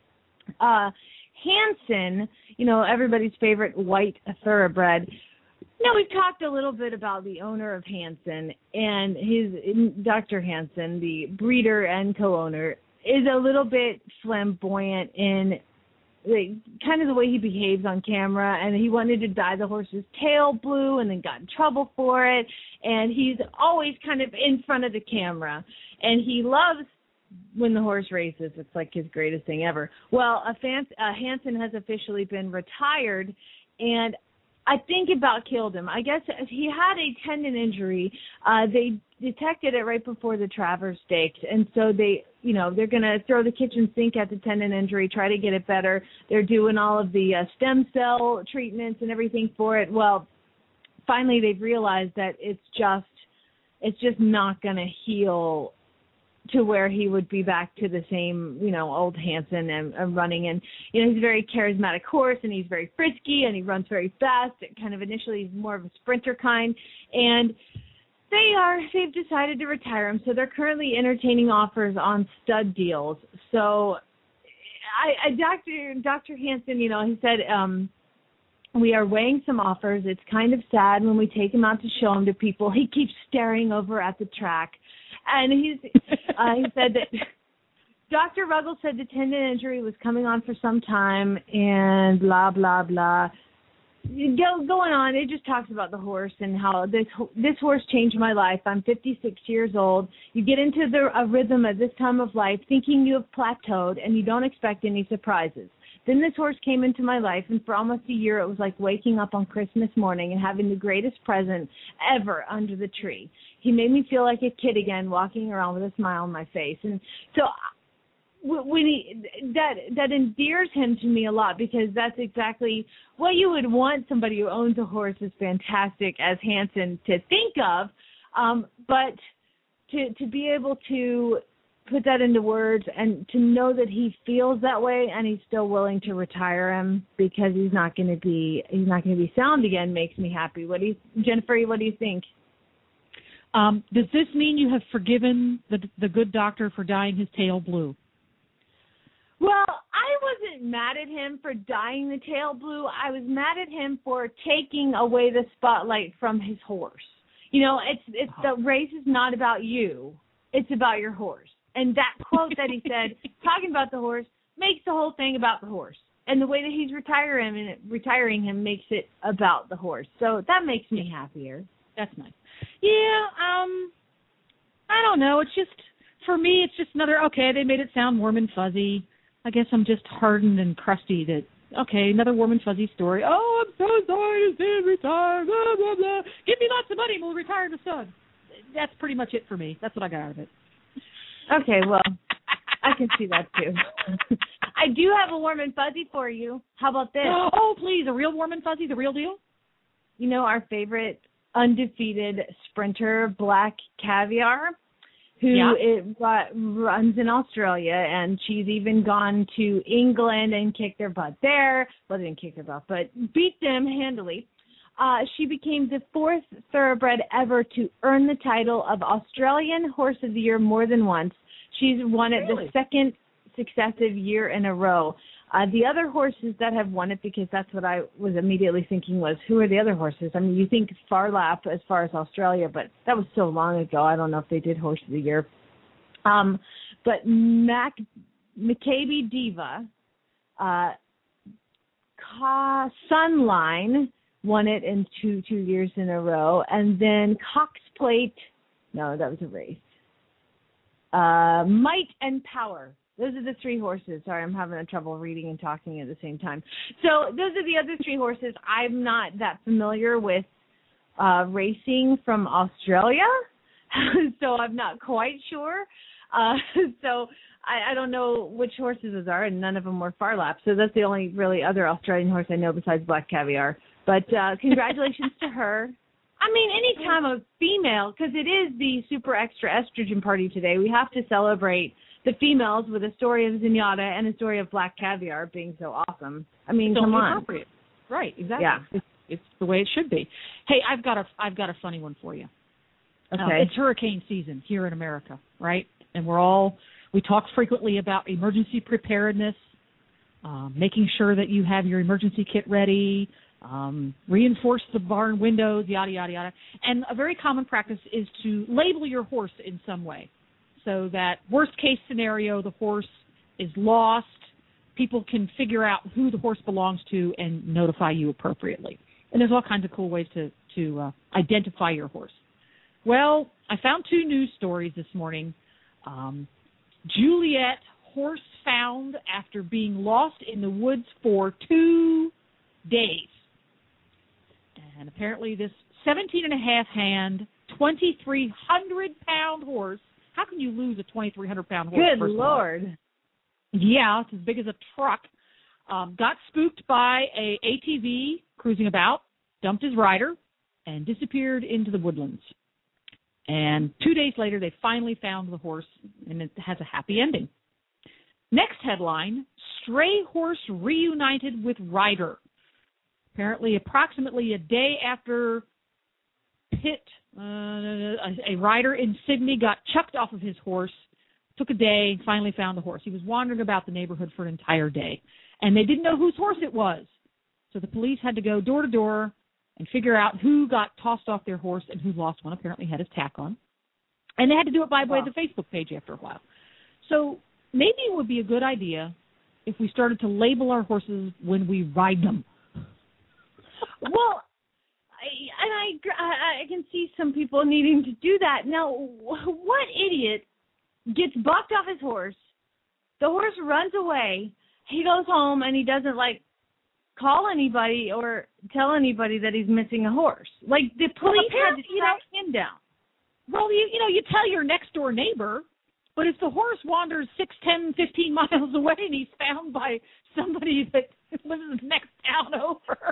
Uh, Hansen, you know, everybody's favorite white thoroughbred. You know, we've talked a little bit about the owner of Hansen and his, Doctor Hansen, the breeder and co-owner. is a little bit flamboyant in like, kind of the way he behaves on camera, and he wanted to dye the horse's tail blue and then got in trouble for it, and he's always kind of in front of the camera, and he loves when the horse races. It's like his greatest thing ever. Well, a fan, uh, Hansen has officially been retired, and I think about killed him. I guess he had a tendon injury. Uh, they detected it right before the Travers Stakes, and so they, you know, they're going to throw the kitchen sink at the tendon injury, try to get it better. They're doing all of the uh, stem cell treatments and everything for it. Well, finally they've realized that it's just, it's just not going to heal to where he would be back to the same, you know, old Hansen and, and running. And, you know, he's a very charismatic horse, and he's very frisky, and he runs very fast. Kind of initially he's more of a sprinter kind. And they are, they've decided to retire him. So they're currently entertaining offers on stud deals. So I, I Doctor Doctor Hansen, you know, he said, um, we are weighing some offers. It's kind of sad when we take him out to show him to people. He keeps staring over at the track. And he's, uh, he said that Doctor Ruggles said the tendon injury was coming on for some time and blah, blah, blah. Go, going on, it just talks about the horse and how this this horse changed my life. I'm fifty-six years old. You get into the a rhythm at this time of life thinking you have plateaued and you don't expect any surprises. Then this horse came into my life, and for almost a year it was like waking up on Christmas morning and having the greatest present ever under the tree. He made me feel like a kid again, walking around with a smile on my face. And so when he, that that endears him to me a lot, because that's exactly what you would want somebody who owns a horse as fantastic as Hansen to think of. Um, but to to be able to put that into words and to know that he feels that way and he's still willing to retire him because he's not going to be he's not going to be sound again makes me happy. What do you, Jennifer? What do you think? Um, does this mean you have forgiven the the good doctor for dyeing his tail blue? Well, I wasn't mad at him for dyeing the tail blue. I was mad at him for taking away the spotlight from his horse. You know, it's it's the race is not about you. It's about your horse. And that quote that he said, talking about the horse, makes the whole thing about the horse. And the way that he's retiring him, retiring him makes it about the horse. So that makes me happier. That's nice. Yeah, um, I don't know. It's just, for me, it's just another, okay, they made it sound warm and fuzzy. I guess I'm just hardened and crusty that, okay, another warm and fuzzy story. Oh, I'm so sorry to see him retire, blah, blah, blah. Give me lots of money and we'll retire the son. That's pretty much it for me. That's what I got out of it. Okay, well, I can see that too. I do have a warm and fuzzy for you. How about this? Oh, please, a real warm and fuzzy, the real deal? You know, our favorite undefeated sprinter, Black Caviar, who yeah. it, uh, runs in Australia, and she's even gone to England and kicked their butt there. Well, they didn't kick their butt, but beat them handily. Uh, she became the fourth thoroughbred ever to earn the title of Australian Horse of the Year more than once. She's won it really? the second successive year in a row. Uh, the other horses that have won it, because that's what I was immediately thinking was, who are the other horses? I mean, you think Phar Lap as far as Australia, but that was so long ago. I don't know if they did Horse of the Year. Um, but Mac, Maccabi Diva, uh, Ka Sunline, won it in two two years in a row. And then Cox Plate, no, that was a race. Uh, Might and Power. Those are the three horses. Sorry, I'm having a trouble reading and talking at the same time. So those are the other three horses. I'm not that familiar with uh, racing from Australia, so I'm not quite sure. Uh, so I, I don't know which horses those are, and none of them were Phar Lap. So that's the only really other Australian horse I know besides Black Caviar. But uh, congratulations to her. I mean, anytime a female, because it is the super extra estrogen party today, we have to celebrate the females with a story of Zenyatta and a story of Black Caviar being so awesome. I mean, so come on. Right, exactly. Yeah. It's, it's the way it should be. Hey, I've got a I've got a funny one for you. Okay. Uh, it's hurricane season here in America, right? And we're all, we talk frequently about emergency preparedness, uh, making sure that you have your emergency kit ready, um, reinforce the barn windows, yada, yada, yada. And a very common practice is to label your horse in some way. so that worst case scenario, the horse is lost. People can figure out who the horse belongs to and notify you appropriately. And there's all kinds of cool ways to, to uh, identify your horse. Well, I found two news stories this morning. Um, Juliet, horse found after being lost in the woods for two days. And apparently this seventeen and a half hand, twenty-three hundred pound horse. How can you lose a twenty-three hundred pound horse? Good Lord. Yeah, it's as big as a truck. Um, got spooked by a A T V cruising about, dumped his rider, and disappeared into the woodlands. And two days later, they finally found the horse, and it has a happy ending. Next headline, stray horse reunited with rider. Apparently, approximately a day after Pitt, uh, a, a rider in Sydney got chucked off of his horse, took a day, and finally found the horse. He was wandering about the neighborhood for an entire day, and they didn't know whose horse it was. So the police had to go door to door and figure out who got tossed off their horse and who lost one, apparently had his tack on. And they had to do it by way of the Facebook page after a while. So maybe it would be a good idea if we started to label our horses when we ride them. Well, I, and I, I, I can see some people needing to do that. Now, what idiot gets bucked off his horse, the horse runs away, he goes home, and he doesn't, like, call anybody or tell anybody that he's missing a horse? Like, the police well, had to track him down. Well, you, you know, you tell your next-door neighbor, but if the horse wanders six, ten, fifteen miles away and he's found by somebody that lives in the next town over.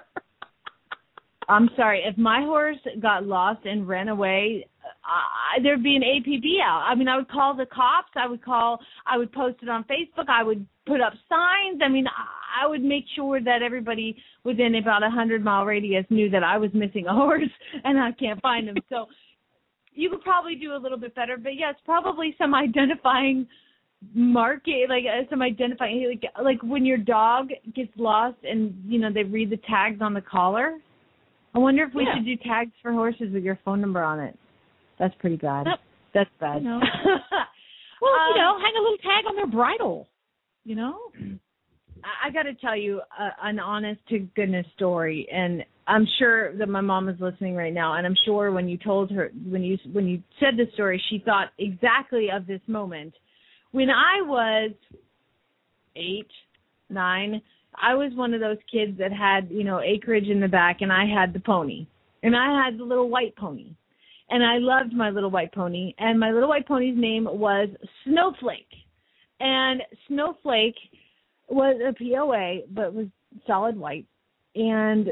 I'm sorry, if my horse got lost and ran away, uh, there'd be an A P B out. I mean, I would call the cops. I would call, I would post it on Facebook. I would put up signs. I mean, I would make sure that everybody within about a hundred-mile radius knew that I was missing a horse and I can't find him. So you could probably do a little bit better. But, yes, probably some identifying market, like uh, some identifying, like, like when your dog gets lost and, you know, they read the tags on the collar. I wonder if we yeah. should do tags for horses with your phone number on it. That's pretty bad. Nope. That's bad. You know. Well, um, you know, hang a little tag on their bridle, you know? I, I got to tell you uh, an honest-to-goodness story, and I'm sure that my mom is listening right now, and I'm sure when you told her, when you when you said this story, she thought exactly of this moment. When I was eight, nine, I was one of those kids that had, you know, acreage in the back, and I had the pony. And I had the little white pony. And I loved my little white pony. And my little white pony's name was Snowflake. And Snowflake was a P O A, but was solid white. And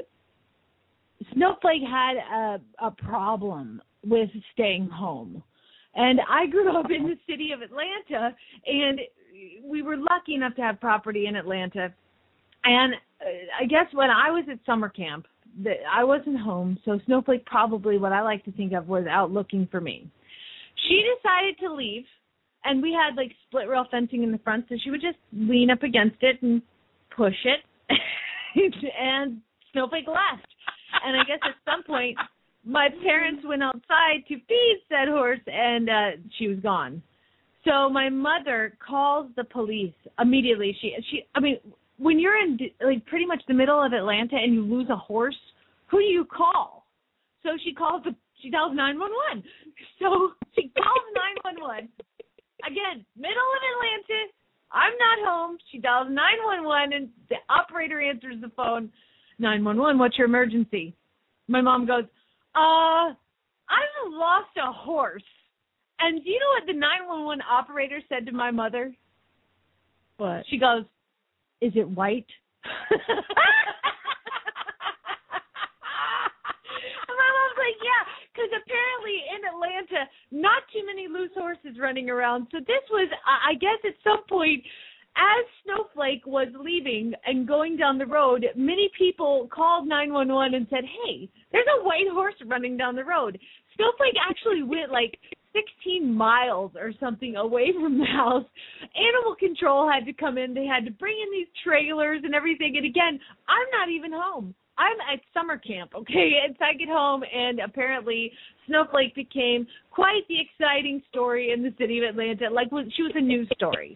Snowflake had a, a problem with staying home. And I grew up in the city of Atlanta, and we were lucky enough to have property in Atlanta. And I guess when I was at summer camp, the, I wasn't home, so Snowflake probably, what I like to think of, was out looking for me. She decided to leave, and we had, like, split rail fencing in the front, so she would just lean up against it and push it, and Snowflake left. And I guess at some point, my parents went outside to feed said horse, and uh, she was gone. So my mother calls the police immediately. She, she, I mean... When you're in, like, pretty much the middle of Atlanta and you lose a horse, who do you call? So she calls the, she dials nine one one. So she calls nine one one. Again, middle of Atlanta. I'm not home. She dials nine one one, and the operator answers the phone. nine one one, what's your emergency? My mom goes, uh, I've lost a horse. And do you know what the nine one one operator said to my mother? What? She goes, is it white? And my mom's like, yeah, because apparently in Atlanta, not too many loose horses running around. So this was, I guess at some point, as Snowflake was leaving and going down the road, many people called nine one one and said, hey, there's a white horse running down the road. Snowflake actually went like sixteen miles or something away from the house. Animal control had to come in. They had to bring in these trailers and everything. And again, I'm not even home. I'm at summer camp, okay? And so I get home, and apparently Snowflake became quite the exciting story in the city of Atlanta. Like, she was a news story.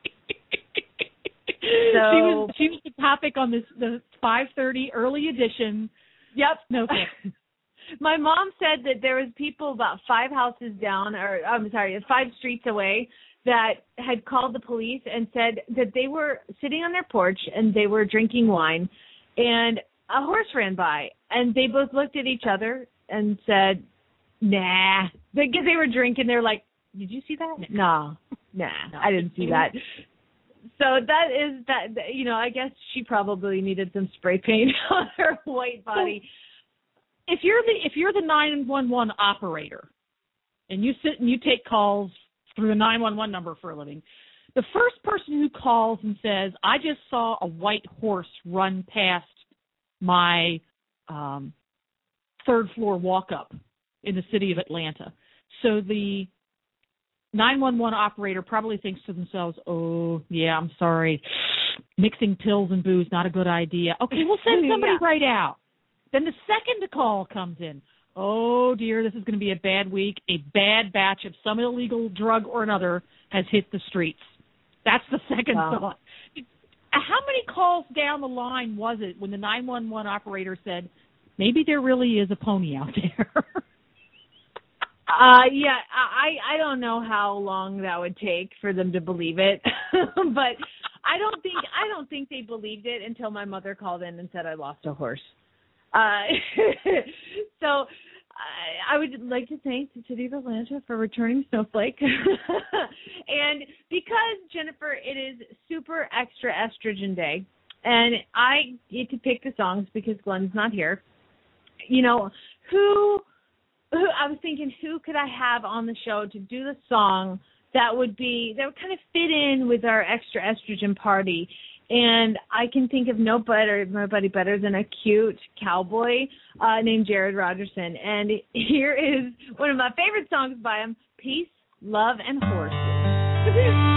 So she was she was the topic on this the five thirty early edition. Yep. Snowflake. My mom said that there was people about five houses down, or I'm sorry, five streets away, that had called the police and said that they were sitting on their porch and they were drinking wine, and a horse ran by, and they both looked at each other and said, "Nah," because they were drinking. They're like, "Did you see that?" No, nah, no, I didn't see that. So that is that. You know, I guess she probably needed some spray paint on her white body. If you're the if you're the nine one one operator, and you sit and you take calls through the nine one one number for a living, the first person who calls and says, "I just saw a white horse run past my um, third floor walk up in the city of Atlanta," so the nine one one operator probably thinks to themselves, "Oh, yeah, I'm sorry. Mixing pills and booze, not a good idea. Okay, we'll send somebody yeah. right out." Then the second call comes in. "Oh, dear, this is going to be a bad week. A bad batch of some illegal drug or another has hit the streets." That's the second wow. thought. How many calls down the line was it when the nine one one operator said, "Maybe there really is a pony out there"? Uh, yeah, I, I don't know how long that would take for them to believe it, but I don't think I don't think they believed it until my mother called in and said I lost a horse. Uh, so I, I would like to thank the City of Atlanta for returning Snowflake, and because Jennifer, it is super extra estrogen day, and I get to pick the songs because Glenn's not here. You know who. Who, I was thinking, who could I have on the show to do the song that would be that would kind of fit in with our extra estrogen party? And I can think of no better, nobody better than a cute cowboy uh, named Jared Rogerson. And here is one of my favorite songs by him: "Peace, Love, and Horses."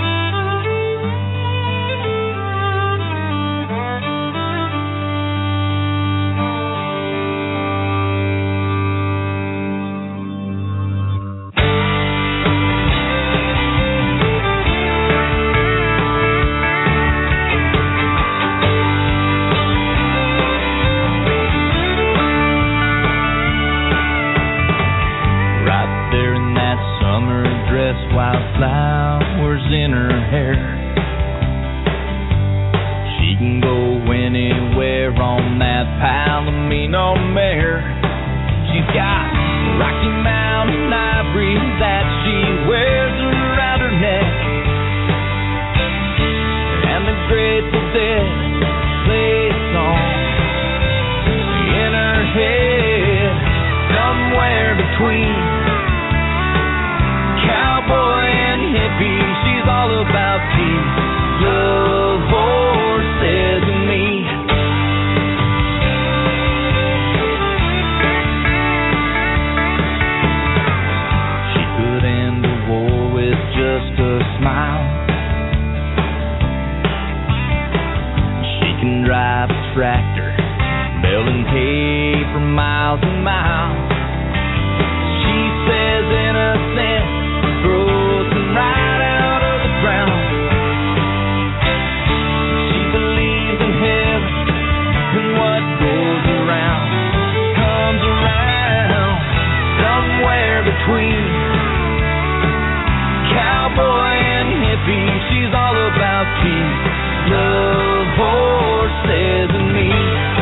Flowers in her hair. She can go anywhere on that Palomino mare. She's got Rocky Mountain ivory that she wears around her neck, and the Grateful Dead play a song in her head, somewhere between cowboy and hippie. She's all about peace, love, horses, and me. She could end the war with just a smile. She can drive a tractor, baling hay for miles and miles. She says innocent grows right out of the ground. She believes in heaven, and what goes around comes around, somewhere between cowboy and hippie. She's all about peace, love, horses, and me.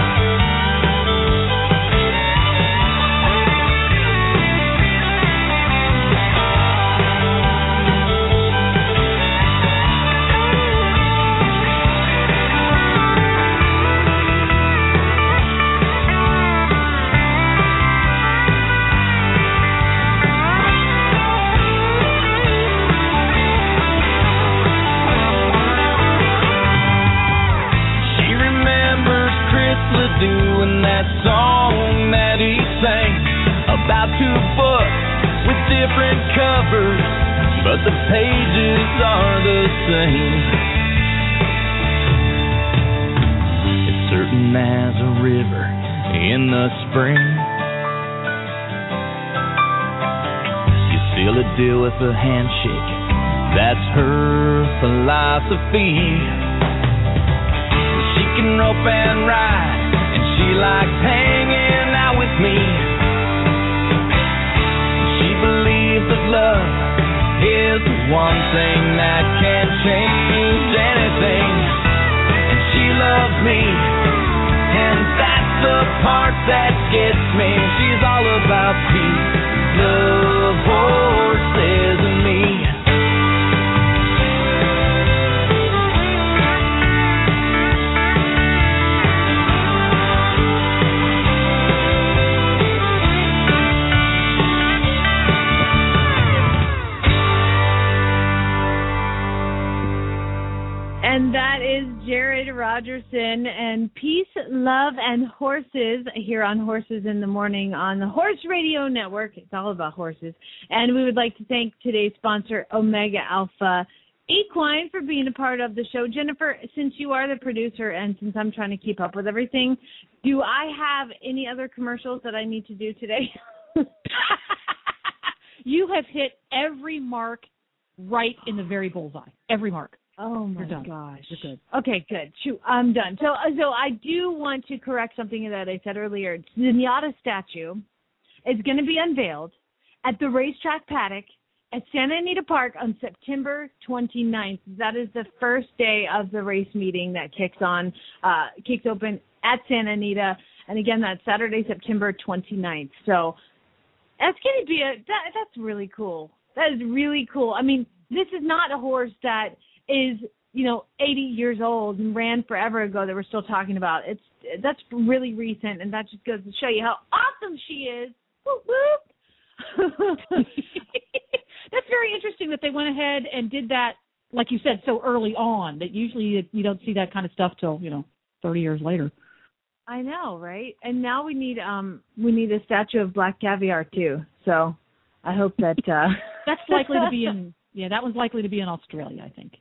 Doing that song that he sang about two books with different covers, but the pages are the same. It's certain as a river the spring. You seal a deal with a handshake, that's her philosophy. She can rope and ride, and she likes hanging out with me. She believes that love is the one thing that can change anything. And she loves me, and that's the part that gets me. She's all about peace, love, horses, and me. And that is Jared Rogerson and Peace, Love, and Horses here on Horses in the Morning on the Horse Radio Network. It's all about horses. And we would like to thank today's sponsor, Omega Alpha Equine, for being a part of the show. Jennifer, since you are the producer and since I'm trying to keep up with everything, do I have any other commercials that I need to do today? You have hit every mark right in the very bullseye. Every mark. Oh, my You're done. gosh. You're good. Okay, good. Shoot, I'm done. So so I do want to correct something that I said earlier. The Zenyatta statue is going to be unveiled at the racetrack paddock at Santa Anita Park on September twenty-ninth. That is the first day of the race meeting that kicks on, uh, kicks open at Santa Anita. And, again, that's Saturday, September twenty-ninth. So that's going to be a that, – that's really cool. That is really cool. I mean, this is not a horse that – is, you know, eighty years old and ran forever ago that we're still talking about. It's that's really recent, and that just goes to show you how awesome she is. Whoop, whoop. That's very interesting that they went ahead and did that, like you said, so early on. That usually you don't see that kind of stuff till, you know, thirty years later. I know, right? And now we need um we need a statue of Black Caviar too. So I hope that uh that's likely to be in yeah, that one's likely to be in Australia, I think.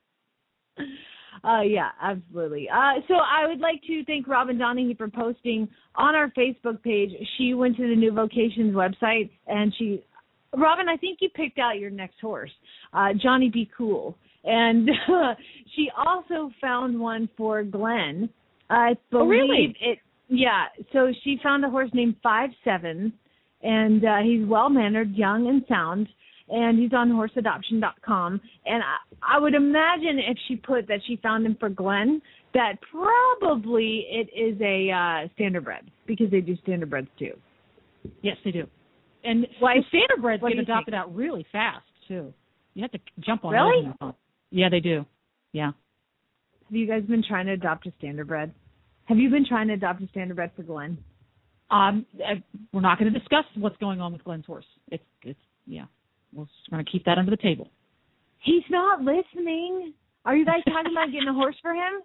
Uh, yeah, absolutely. Uh, so I would like to thank Robin Donahue for posting on our Facebook page. She went to the New Vocations website, and she, Robin, I think you picked out your next horse, uh, Johnny Be Cool. And uh, she also found one for Glenn. I believe oh, really? it. Yeah, so she found a horse named Five Seven, and uh, he's well-mannered, young, and sound. And he's on horse adoption dot com. And I, I would imagine if she put that she found him for Glenn, that probably it is a uh, standardbred, because they do standardbreds too. Yes, they do. And Why, the standardbreds get get adopted think? out really fast, too. You have to jump on Really? those. Yeah, they do. Yeah. Have you guys been trying to adopt a standardbred? Have you been trying to adopt a standardbred for Glenn? Um, we're not going to discuss what's going on with Glenn's horse. It's, it's, yeah. We're just going to keep that under the table. He's not listening. Are you guys talking about getting a horse for him?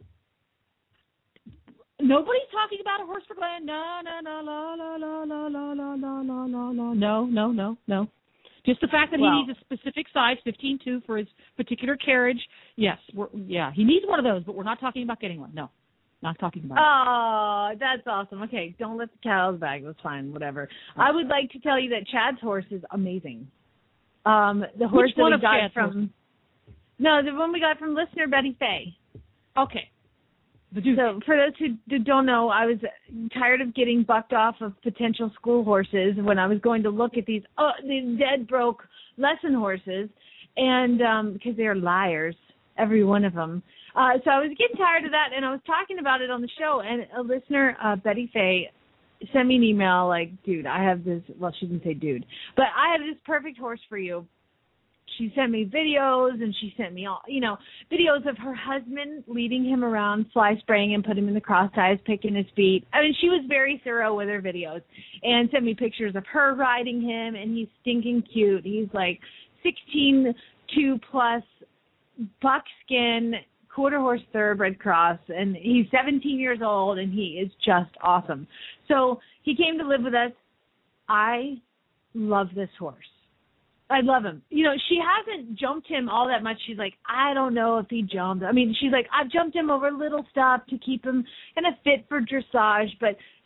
Nobody's talking about a horse for Glenn. No, no, no, no, no, no, no, no, no, no, no, no, no, no, no, no, no. Just the fact that well, he needs a specific size, fifteen two, for his particular carriage. Yes, we're, yeah, he needs one of those, but we're not talking about getting one. No, not talking about Oh, it. That's awesome. Okay, don't let the cat out of the bag. That's fine, whatever. I would like to tell you that Chad's horse is amazing. Um, the horse Which that one we of got Chad's from horses? No, the one we got from listener Betty Faye. Okay. The Duke. So for those who don't know, I was tired of getting bucked off of potential school horses when I was going to look at these oh, these dead broke lesson horses, and um, because they are liars, every one of them. Uh, so I was getting tired of that, and I was talking about it on the show, and a listener, uh, Betty Faye, sent me an email like, dude, I have this, well, she didn't say dude, but I have this perfect horse for you. She sent me videos, and she sent me all, you know, videos of her husband leading him around, fly spraying him, put him in the cross ties, picking his feet. I mean, she was very thorough with her videos, and sent me pictures of her riding him, and he's stinking cute. He's like sixteen two plus, buckskin, quarter horse thoroughbred cross, and he's seventeen years old, and he is just awesome. So he came to live with us. I love this horse. I love him. You know, she hasn't jumped him all that much. She's like, I don't know if he jumped. I mean, she's like, I've jumped him over little stuff to keep him kind of fit for dressage, but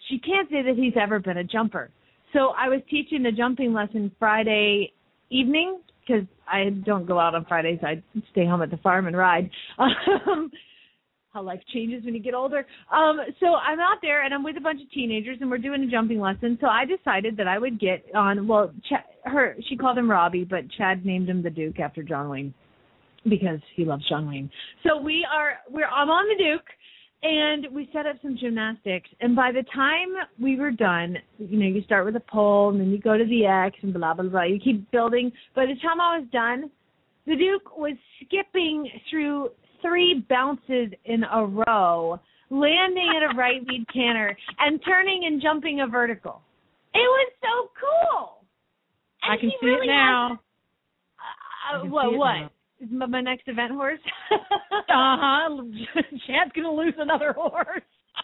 she can't say that he's ever been a jumper. So I was teaching a jumping lesson Friday evening because I don't go out on Fridays. I stay home at the farm and ride. Um, how life changes when you get older. Um, so I'm out there, and I'm with a bunch of teenagers, and we're doing a jumping lesson. So I decided that I would get on, well, Ch- her, she called him Robbie, but Chad named him the Duke after John Wayne because he loves John Wayne. So we are, we're, I'm on the Duke, and we set up some gymnastics. And by the time we were done, you know, you start with a pole, and then you go to the X, and blah, blah, blah. You keep building. By the time I was done, the Duke was skipping through three bounces in a row, landing at a right lead canter, and turning and jumping a vertical. It was so cool. And I can see really it now. Has, uh, what? What? Now. Is my, my next event horse? uh-huh. Chad's going to lose another horse.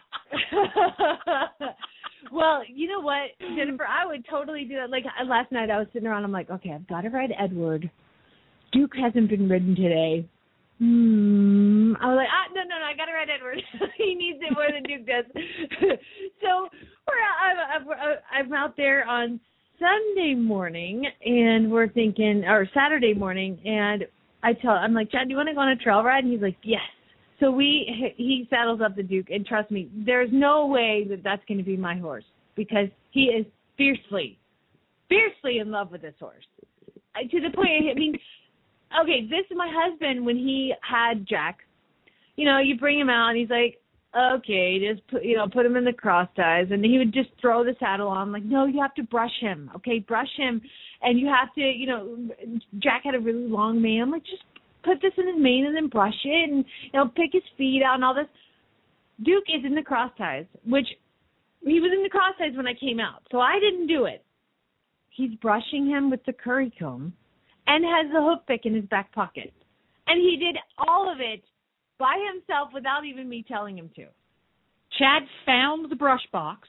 Well, you know what, Jennifer? I would totally do that. Like, last night I was sitting around, I'm like, okay, I've got to ride Edward. Duke hasn't been ridden today. Hmm. I was like, ah, no, no, no, I got to ride Edward. He needs it more than Duke does. So we're I'm, I'm, I'm out there on Sunday morning, and we're thinking, or Saturday morning, and I tell, I'm like, Chad, do you want to go on a trail ride? And he's like, yes. So we, he saddles up the Duke, and trust me, there's no way that that's going to be my horse because he is fiercely, fiercely in love with this horse. I, to the point, I mean, okay, this is my husband when he had Jack. You know, you bring him out, and he's like, okay, just put, you know, put him in the cross ties, and he would just throw the saddle on. I'm like, no, you have to brush him, okay, brush him, and you have to, you know, Jack had a really long mane. I'm like, just put this in his mane and then brush it, and, you know, pick his feet out and all this. Duke is in the cross ties, which he was in the cross ties when I came out, so I didn't do it. He's brushing him with the curry comb and has the hoof pick in his back pocket. And he did all of it by himself without even me telling him to. Chad found the brush box.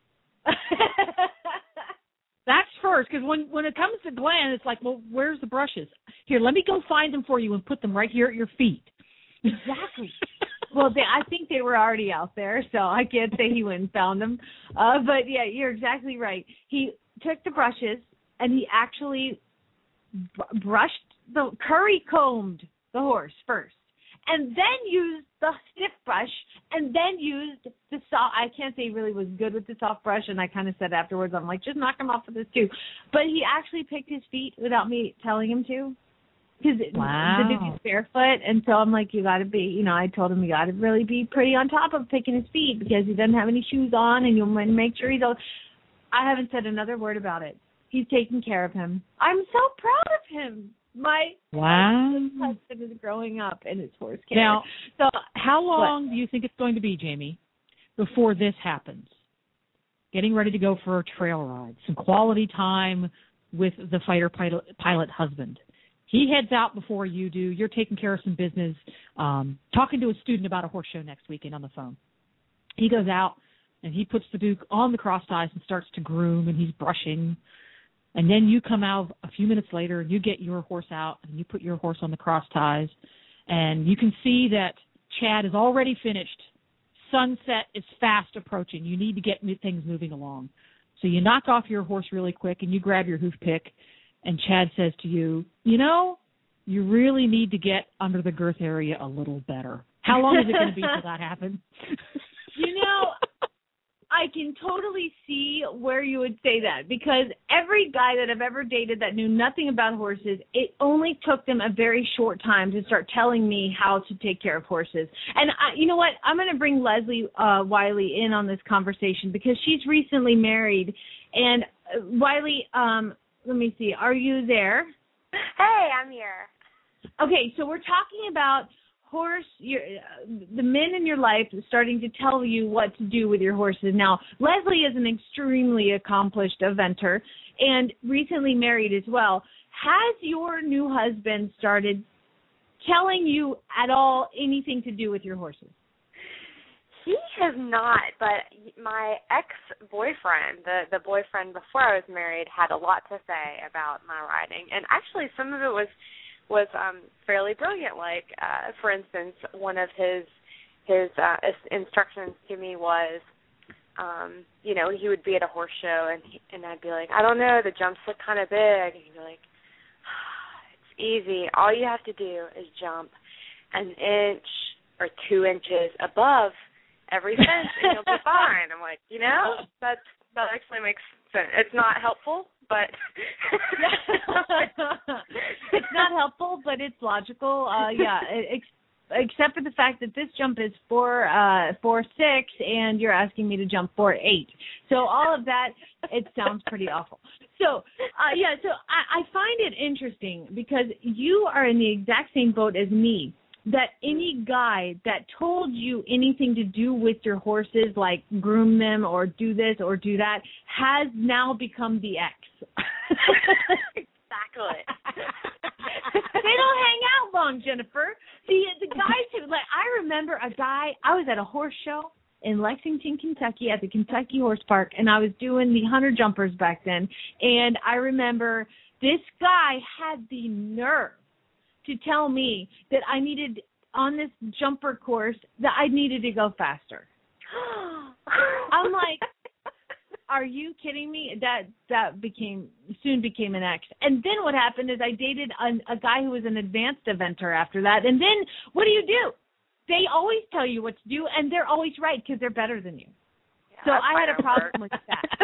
That's first, because when, when it comes to Glenn, it's like, well, where's the brushes? Here, let me go find them for you and put them right here at your feet. Exactly. Well, they, I think they were already out there, so I can't say he went and found them. Uh, but, yeah, you're exactly right. He took the brushes, and he actually b- brushed the curry combed the horse first, and then used the stiff brush, and then used the soft. I can't say he really was good with the soft brush, and I kind of said afterwards, I'm like, just knock him off with this too. But he actually picked his feet without me telling him to, because wow. the Duke is barefoot, and so I'm like, you got to be, you know, I told him you got to really be pretty on top of picking his feet because he doesn't have any shoes on, and you want to make sure he's all. I haven't said another word about it. He's taking care of him. I'm so proud of him. My wow. husband is growing up in his horse care. Now, so how long what? do you think it's going to be, Jamie, before this happens? Getting ready to go for a trail ride, some quality time with the fighter pilot, pilot husband. He heads out before you do. You're taking care of some business, um, talking to a student about a horse show next weekend on the phone. He goes out, and he puts the Duke on the cross ties and starts to groom, and he's brushing. And then you come out a few minutes later, and you get your horse out, and you put your horse on the cross ties, and you can see that Chad is already finished. Sunset is fast approaching. You need to get things moving along. So you knock off your horse really quick, and you grab your hoof pick, and Chad says to you, you know, you really need to get under the girth area a little better. How long is it going to be till that happens? You know, I can totally see where you would say that because every guy that I've ever dated that knew nothing about horses, it only took them a very short time to start telling me how to take care of horses. And I, you know what? I'm going to bring Leslie uh, Wiley in on this conversation because she's recently married. And uh, Wiley, um, let me see. Are you there? Hey, I'm here. Okay, so we're talking about horse, your, uh, the men in your life starting to tell you what to do with your horses. Now, Leslie is an extremely accomplished eventer and recently married as well. Has your new husband started telling you at all anything to do with your horses? He has not, but my ex-boyfriend, the, the boyfriend before I was married, had a lot to say about my riding. And actually some of it was was um, fairly brilliant. Like, uh, for instance, one of his his uh, instructions to me was um, you know, he would be at a horse show, and he, and I'd be like, I don't know, the jumps look kind of big. And he'd be like, it's easy. All you have to do is jump an inch or two inches above every fence, and you'll be fine. I'm like, you know, that's that actually makes sense. It's not helpful, but it's not helpful, but it's logical. Uh, yeah, ex- except for the fact that this jump is four, uh, four six, and you're asking me to jump four eight. So all of that, it sounds pretty awful. So uh, yeah, so I, I find it interesting because you are in the exact same boat as me. That any guy that told you anything to do with your horses, like groom them or do this or do that, has now become the ex. Exactly. They don't hang out long, Jennifer. The the guys who, like, I remember a guy, I was at a horse show in Lexington, Kentucky at the Kentucky Horse Park, and I was doing the hunter jumpers back then, and I remember this guy had the nerve to tell me that I needed, on this jumper course, that I needed to go faster. I'm like, are you kidding me? That that became, soon became an ex. And then what happened is I dated a, a guy who was an advanced eventer after that. And then what do you do? They always tell you what to do, and they're always right because they're better than you. Yeah, so I had a problem work. with that.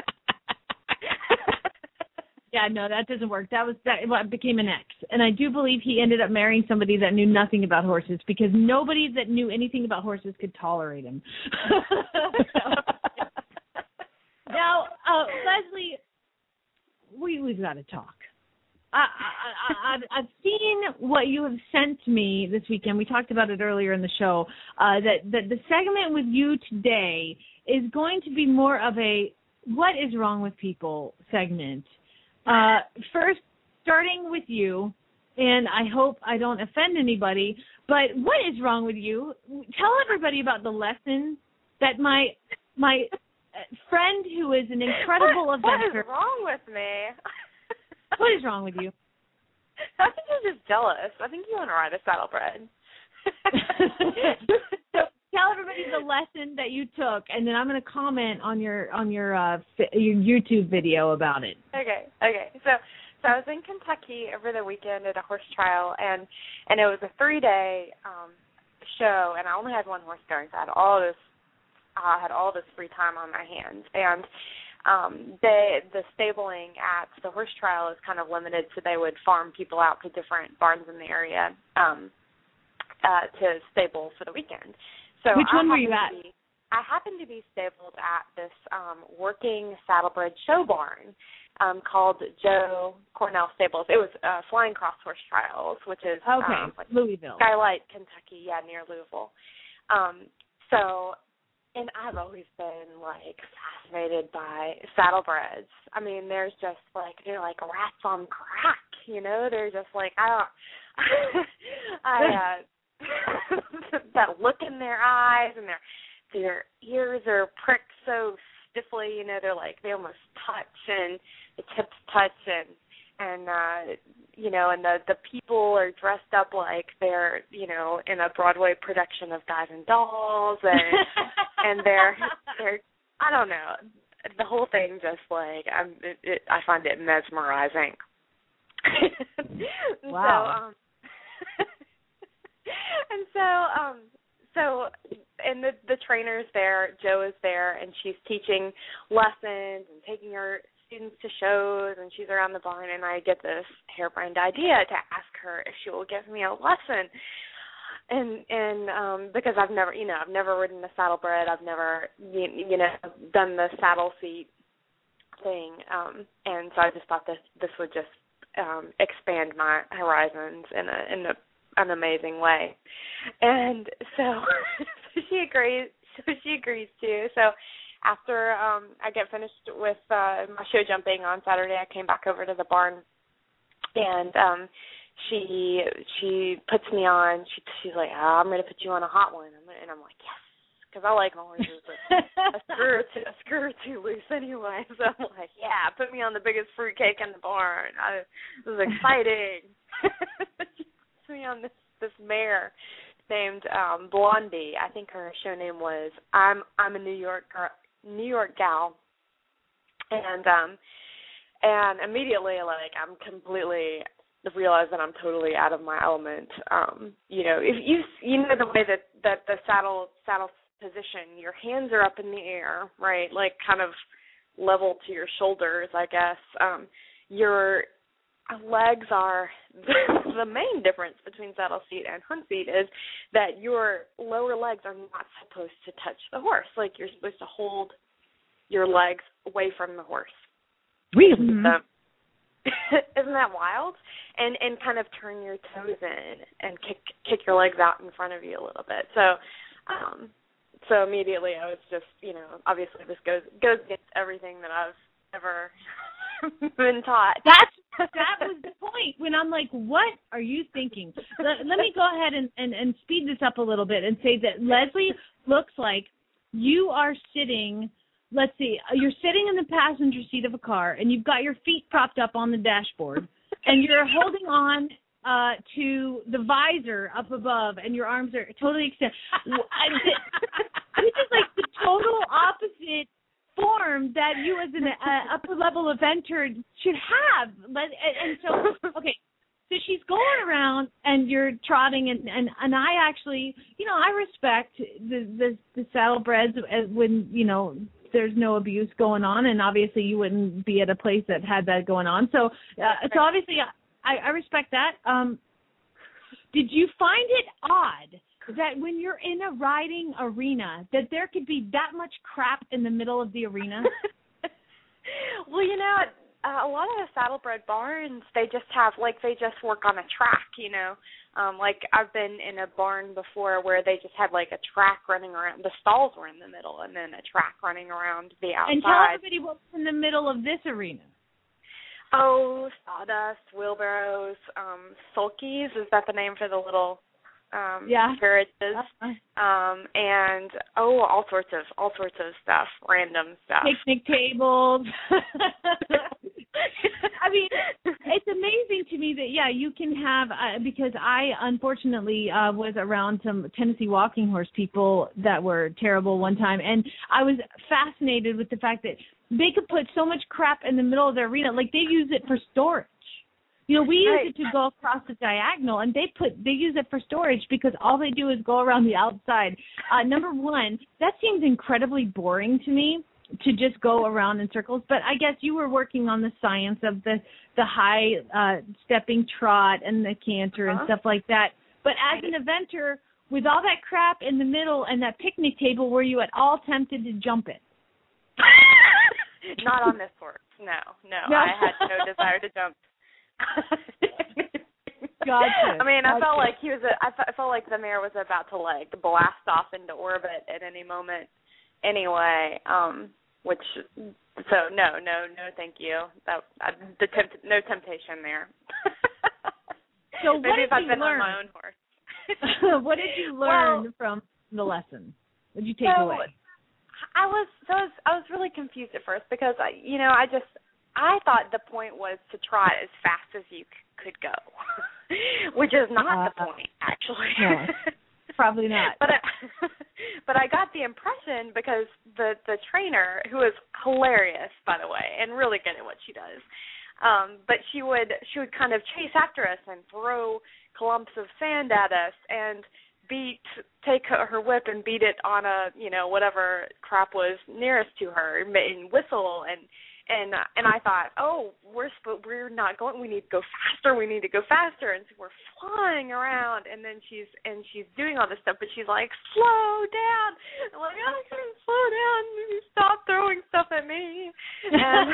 Yeah, no, that doesn't work. That was that well, became an ex, and I do believe he ended up marrying somebody that knew nothing about horses because nobody that knew anything about horses could tolerate him. Now, uh, Leslie, we we've got to talk. I, I, I, I've, I've seen what you have sent me this weekend. We talked about it earlier in the show. Uh, that that the segment with you today is going to be more of a "What is wrong with people" segment. Uh, first, starting with you, and I hope I don't offend anybody, but what is wrong with you? Tell everybody about the lesson that my my friend who is an incredible what, eventer. What is wrong with me? What is wrong with you? I think you're just jealous. I think you want to ride a saddlebred. So tell everybody the lesson that you took, and then I'm going to comment on your on your uh, your YouTube video about it. Okay, okay. So, so I was in Kentucky over the weekend at a horse trial, and and it was a three day um, show, and I only had one horse going, so I had all this I had all this free time on my hands, and um, they the stabling at the horse trial is kind of limited, so they would farm people out to different barns in the area um, uh, to stable for the weekend. So Which one I were you at? Be, I happened to be stabled at this um, working saddlebred show barn um, called Joe Cornell Stables. It was uh, Flying Cross Horse Trials, which is okay, um, like Louisville, Skylight, Kentucky, yeah, near Louisville. Um, so, and I've always been like fascinated by saddlebreds. I mean, there's just like they're like rats on crack, you know. They're just like I don't. I. Uh, that look in their eyes, and their their ears are pricked so stiffly, you know, they're like they almost touch, and the tips touch, and and uh, you know, and the the people are dressed up like they're, you know, in a Broadway production of Guys and Dolls, and and they're they're I don't know, the whole thing just like I'm it, it, I find it mesmerizing. Wow. So, um, And so, um, so, and the the trainer's there, Jo is there, and she's teaching lessons and taking her students to shows, and she's around the barn, and I get this harebrained idea to ask her if she will give me a lesson, and and um, because I've never, you know, I've never ridden a saddlebred, I've never, you, you know, done the saddle seat thing, um, and so I just thought this this would just um, expand my horizons in a in a an amazing way, and so, so she agrees. So she agrees too. So after um, I get finished with uh, my show jumping on Saturday, I came back over to the barn, and um, she she puts me on. She she's like, oh, I'm going to put you on a hot one, and I'm like, yes, because I like my horses a screw or two, a screw or two loose anyway. So I'm like, yeah, put me on the biggest fruitcake in the barn. I, it was exciting. Me on this this mare named um, Blondie. I think her show name was I'm I'm a New York girl, New York gal, and um, and immediately like I'm completely realize that I'm totally out of my element. Um, you know, if you you know the way that, that the saddle saddle position, your hands are up in the air, right? Like kind of level to your shoulders, I guess. Um, your legs are the main difference between saddle seat and hunt seat is that your lower legs are not supposed to touch the horse. Like you're supposed to hold your legs away from the horse. Really? So, isn't that wild? And and kind of turn your toes in and kick kick your legs out in front of you a little bit. So um, so immediately I was just, you know, obviously this goes goes against everything that I've ever been taught. That's that was the point when I'm like, what are you thinking? Let, let me go ahead and, and, and speed this up a little bit and say that Leslie looks like you are sitting. Let's see, you're sitting in the passenger seat of a car, and you've got your feet propped up on the dashboard, and you're holding on uh, to the visor up above, and your arms are totally extended. This is like the total opposite form that you as an uh, upper-level eventer should have. And so, okay, so she's going around, and you're trotting, and, and, and I actually, you know, I respect the, the, the saddlebreds when, you know, there's no abuse going on, and obviously you wouldn't be at a place that had that going on. So, uh, so obviously I, I respect that. Um, did you find it odd that when you're in a riding arena that there could be that much crap in the middle of the arena? Well, you know, uh, a lot of the saddlebred barns, they just have, like, they just work on a track, you know. Um, like, I've been in a barn before where they just had, like, a track running around. The stalls were in the middle and then a track running around the outside. And tell everybody what's in the middle of this arena. Oh, sawdust, wheelbarrows, um, sulkies. Is that the name for the little um, yeah. carriages? Uh-huh. Um, and, oh, all sorts of, all sorts of stuff, random stuff. Picnic tables. I mean, it's amazing to me that, yeah, you can have, uh, because I unfortunately uh, was around some Tennessee walking horse people that were terrible one time, and I was fascinated with the fact that they could put so much crap in the middle of their arena, like they use it for storage. You know, we right. use it to go across the diagonal, and they put they use it for storage because all they do is go around the outside. Uh, number one, that seems incredibly boring to me, to just go around in circles, but I guess you were working on the science of the, the high uh, stepping trot and the canter uh-huh. and stuff like that. But as an eventer, with all that crap in the middle and that picnic table, were you at all tempted to jump it? Not on this horse, no, no. no. I had no desire to jump. Gotcha. I mean, I gotcha. felt like he was. A, I, felt, I felt like the mare was about to like blast off into orbit at any moment. Anyway, um, which so no, no, no, thank you. That uh, the tempt, no temptation there. So what maybe did if I'd you been learn? on my own horse. What did you learn well, from the lesson? What did you take so away? I was so I was, I was really confused at first because I, you know, I just I thought the point was to trot as fast as you c- could go, which is not uh, the point actually. No, probably not. But I, but I got the impression because the the trainer, who is hilarious by the way and really good at what she does, um, but she would she would kind of chase after us and throw clumps of sand at us and beat take her whip and beat it on a you know whatever crap was nearest to her and whistle and and and I thought, oh, we're sp- we're not going. We need to go faster. We need to go faster. And so we're flying around. And then she's and she's doing all this stuff, but she's like, slow down. I'm like, I can't slow down. Stop throwing stuff at me. And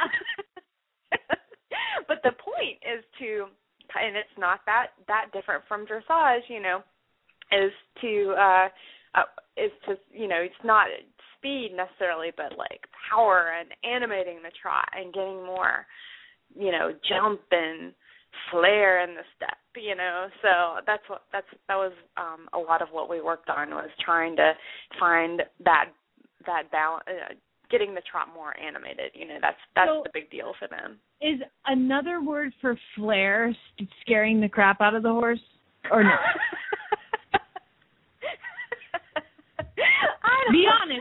but the point is to, and it's not that that different from dressage, you know, is to uh, uh is to you know it's not speed necessarily, but like power and animating the trot and getting more, you know, jump and flair in the step, you know. So that's what that's that was um, a lot of what we worked on was trying to find that that balance, uh, getting the trot more animated. You know, that's that's so the big deal for them. Is another word for flair scaring the crap out of the horse, or no? I don't Be know. honest.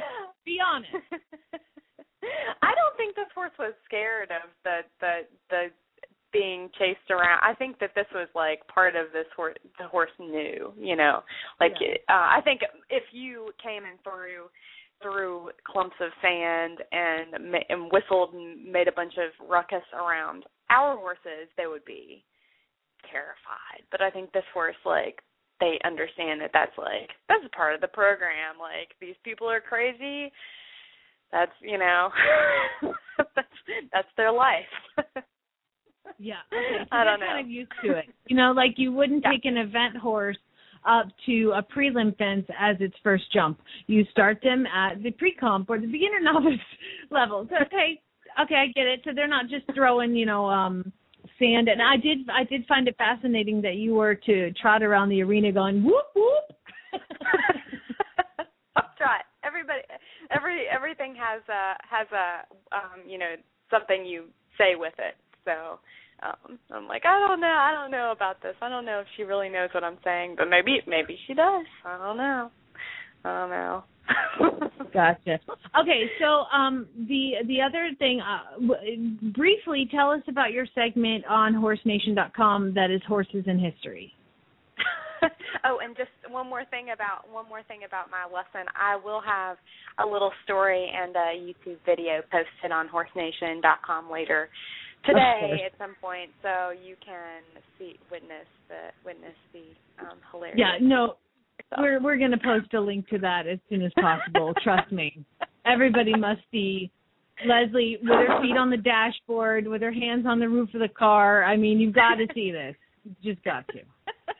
Be honest. I don't think this horse was scared of the the the being chased around. I think that this was like part of this horse. The horse knew, you know, like yeah. uh, I think if you came and threw through clumps of sand and and whistled and made a bunch of ruckus around our horses, they would be terrified. But I think this horse, like, they understand that that's like that's a part of the program. Like, these people are crazy. That's, you know, that's that's their life. Yeah, okay. So I don't they're know. kind of used to it. You know, like you wouldn't yeah. take an event horse up to a prelim fence as its first jump. You start them at the pre-comp or the beginner novice level. So, okay, okay, I get it. So they're not just throwing, you know, um, sand. And I did, I did find it fascinating that you were to trot around the arena going whoop whoop. I'll trot. Everybody, every everything has a has a um, you know, something you say with it. So um, I'm like, I don't know, I don't know about this. I don't know if she really knows what I'm saying, but maybe maybe she does. I don't know. I don't know. Gotcha. Okay, so um, the the other thing, uh, w- briefly tell us about your segment on horse nation dot com that is Horses in History. Oh, and just one more thing about one more thing about my lesson. I will have a little story and a YouTube video posted on horse nation dot com later today at some point, so you can see witness the witness the um, hilarious. Yeah, no, we're we're going to post a link to that as soon as possible. Trust me, everybody must see Leslie with her feet on the dashboard, with her hands on the roof of the car. I mean, you've got to see this. You just got to.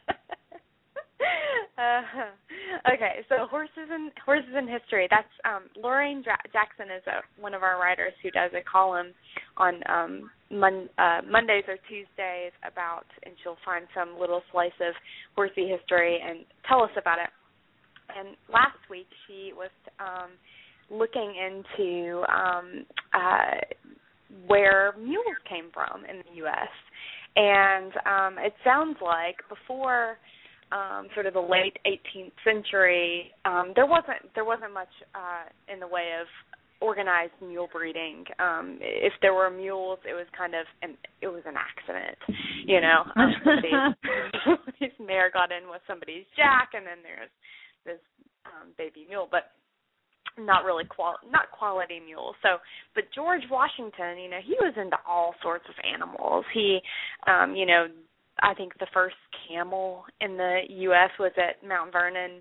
Uh, okay, so horses in horses in history. That's um, Lorraine Dra- Jackson is a, one of our writers who does a column on um, mon- uh, Mondays or Tuesdays about, and she'll find some little slice of horsey history and tell us about it. And last week she was um, looking into um, uh, where mules came from in the U S And um, it sounds like before. Um, sort of the late eighteenth century, um, there wasn't there wasn't much uh, in the way of organized mule breeding. Um, if there were mules, it was kind of an, it was an accident, you know. Um, somebody's mare got in with somebody's jack, and then there's this um, baby mule, but not really qual not quality mules. So, but George Washington, you know, he was into all sorts of animals. He, um, you know. I think the first camel in the U S was at Mount Vernon.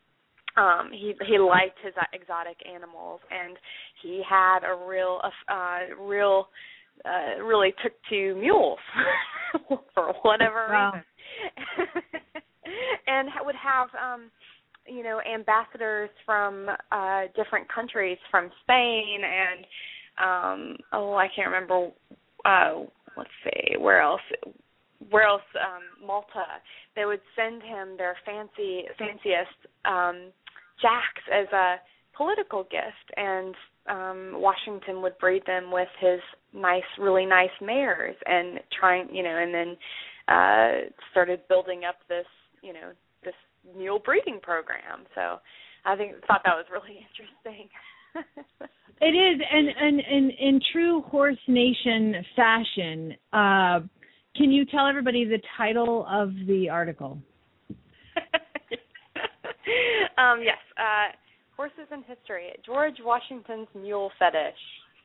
Um, he he liked his exotic animals, and he had a real, uh, real, uh, really took to mules for whatever wow. reason, and would have, um, you know, ambassadors from uh, different countries, from Spain and um, oh, I can't remember. Uh, let's see, where else? Where else? Um, Malta. They would send him their fancy, fanciest um, jacks as a political gift, and um, Washington would breed them with his nice, really nice mares, and trying, you know, and then uh, started building up this, you know, this mule breeding program. So I think thought that was really interesting. It is, and and and in true Horse Nation fashion. Uh, Can you tell everybody the title of the article? um, yes. Uh, Horses in History. George Washington's Mule Fetish.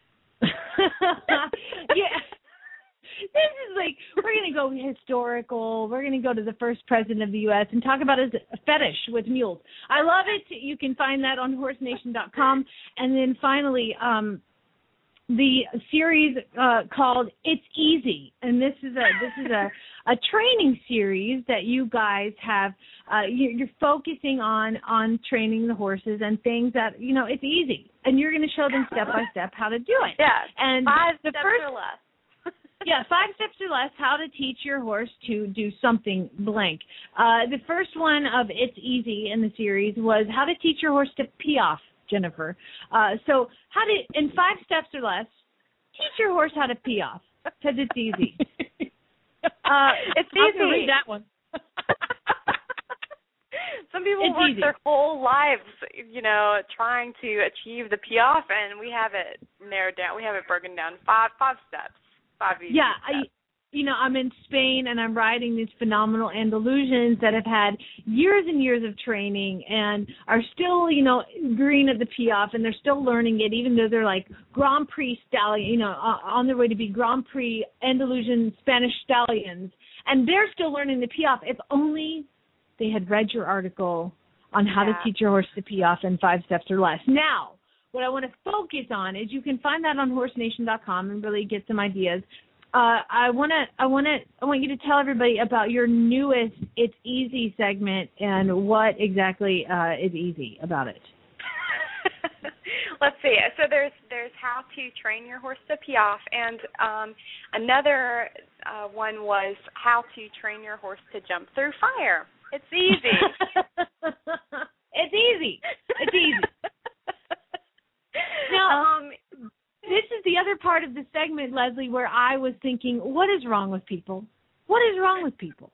Yeah. This is like, we're going to go historical. We're going to go to the first president of the U S and talk about his fetish with mules. I love it. You can find that on horse nation dot com. And then finally, um, the series uh, called It's Easy, and this is a this is a, a training series that you guys have. Uh, you, you're focusing on on training the horses and things that, you know, it's easy, and you're going to show them step by step how to do it. Yeah, and five the steps first, or less. yeah, five steps or less. How to teach your horse to do something blank. Uh, the first one of It's Easy in the series was how to teach your horse to pee off, Jennifer. Uh, so how to, in five steps or less, teach your horse how to pee off, because it's easy. Uh, it's I'll easy. read that one. Some some people it's work easy. their whole lives, you know, trying to achieve the piaffe, and we have it narrowed down. We have it broken down five five steps, five easy Yeah, steps. I, you know, I'm in Spain, and I'm riding these phenomenal Andalusians that have had years and years of training and are still, you know, green at the piaffe, and they're still learning it, even though they're like Grand Prix stallion, you know, on their way to be Grand Prix Andalusian Spanish stallions, and they're still learning the piaffe. If only they had read your article on how yeah. to teach your horse the piaffe in five steps or less. Now, what I want to focus on is you can find that on horse nation dot com and really get some ideas. Uh, I want to, I want to, I want you to tell everybody about your newest "It's Easy" segment and what exactly uh, is easy about it. Let's see. So there's there's how to train your horse to piaffe, and um, another uh, one was how to train your horse to jump through fire. It's easy. It's easy. It's easy. Now. Um, This is the other part of the segment, Leslie, where I was thinking, what is wrong with people? What is wrong with people?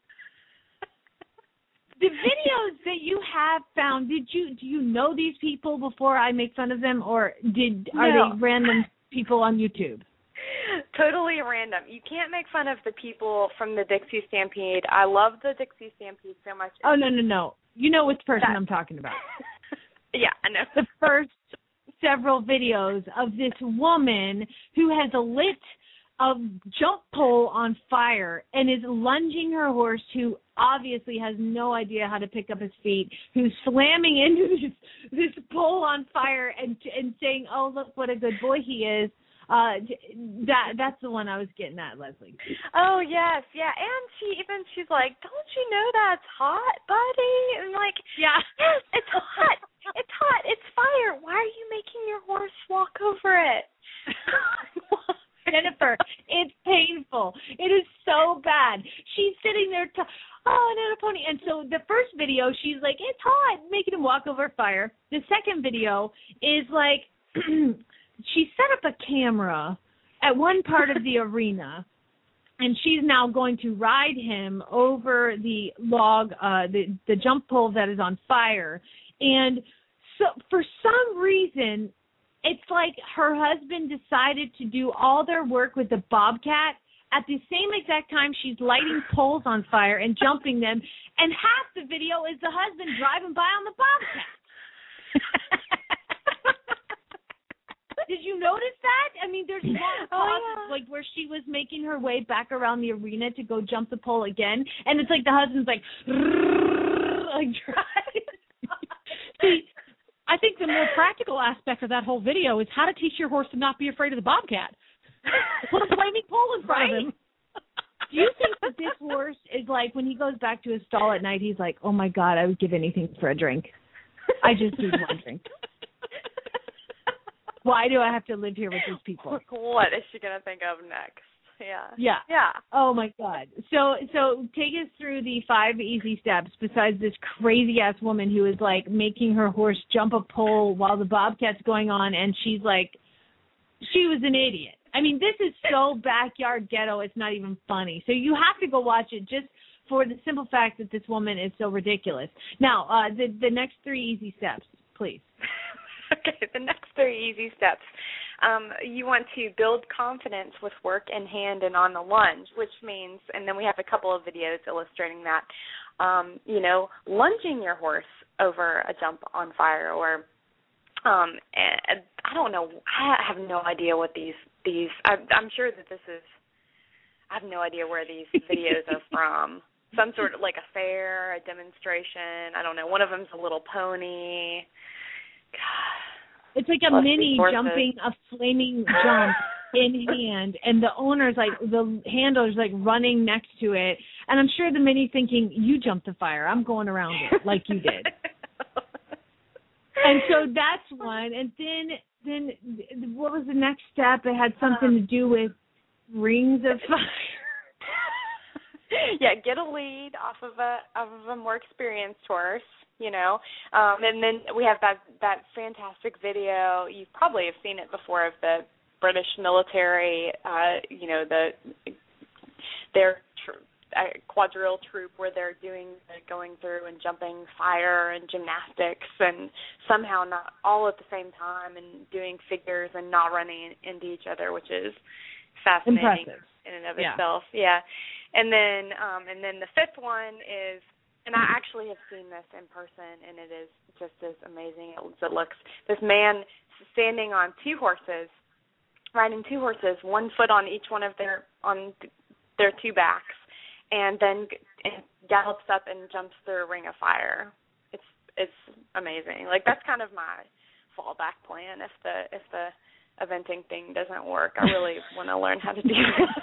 The videos that you have found, did you do you know these people before I make fun of them, or did are no. they random people on YouTube? Totally random. You can't make fun of the people from the Dixie Stampede. I love the Dixie Stampede so much. Oh, no, no, no. You know which person that. I'm talking about. Yeah, I know. The first several videos of this woman who has lit a jump pole on fire and is lunging her horse, who obviously has no idea how to pick up his feet, who's slamming into this this pole on fire and and saying, "Oh, look what a good boy he is." Uh, that that's the one I was getting at, Leslie. Oh yes, yeah, and she even she's like, "Don't you know that's hot, buddy?" And like, yeah, yes, it's hot. It's hot. It's fire. Why are you making your horse walk over it? Jennifer, it's painful. It is so bad. She's sitting there, t- oh, and on a pony. And so the first video, she's like, it's hot, making him walk over fire. The second video is like, she set up a camera at one part of the arena, and she's now going to ride him over the log, uh, the, the jump pole that is on fire. And so for some reason, it's like her husband decided to do all their work with the Bobcat at the same exact time she's lighting poles on fire and jumping them, and half the video is the husband driving by on the Bobcat. Did you notice that? I mean, there's one oh, yeah. like where she was making her way back around the arena to go jump the pole again, and it's like the husband's like, like driving. See, I think the more practical aspect of that whole video is how to teach your horse to not be afraid of the Bobcat. Put a flaming pole in front right? of him. Do you think that this horse is like, when he goes back to his stall at night, he's like, oh, my God, I would give anything for a drink. I just need one drink. Why do I have to live here with these people? What is she going to think of next? Yeah. Yeah. Yeah. Oh, my God. So so take us through the five easy steps besides this crazy-ass woman who is, like, making her horse jump a pole while the Bobcat's going on, and she's like, she was an idiot. I mean, this is so backyard ghetto, it's not even funny. So you have to go watch it just for the simple fact that this woman is so ridiculous. Now, uh, the, the next three easy steps, please. Okay, the next three easy steps. Um, you want to build confidence with work in hand and on the lunge, which means, and then we have a couple of videos illustrating that, um, you know, lunging your horse over a jump on fire, or um, and I don't know, I have no idea what these, these I, I'm sure that this is, I have no idea where these videos are from. Some sort of like a fair, a demonstration, I don't know, one of them's a little pony. God. It's like a Plus mini jumping a flaming jump in hand, and the owner's like, the handler's like running next to it, and I'm sure the mini thinking, you jumped the fire, I'm going around it like you did. And so that's one. And then then what was the next step? It had something to do with rings of fire. Yeah, get a lead off of a off of a more experienced horse, you know. Um, and then we have that that fantastic video. You probably have seen it before, of the British military. Uh, you know, the their a quadrille troupe where they're doing going through and jumping fire and gymnastics and somehow not all at the same time and doing figures and not running into each other, which is fascinating Impressive. in and of yeah. itself. Yeah. And then um, and then the fifth one is, and I actually have seen this in person, and it is just as amazing as it looks. This man standing on two horses, riding two horses, one foot on each one of their on their two backs, and then gallops up and jumps through a ring of fire. It's it's amazing. Like, that's kind of my fallback plan if the if the eventing thing doesn't work. I really want to learn how to do that.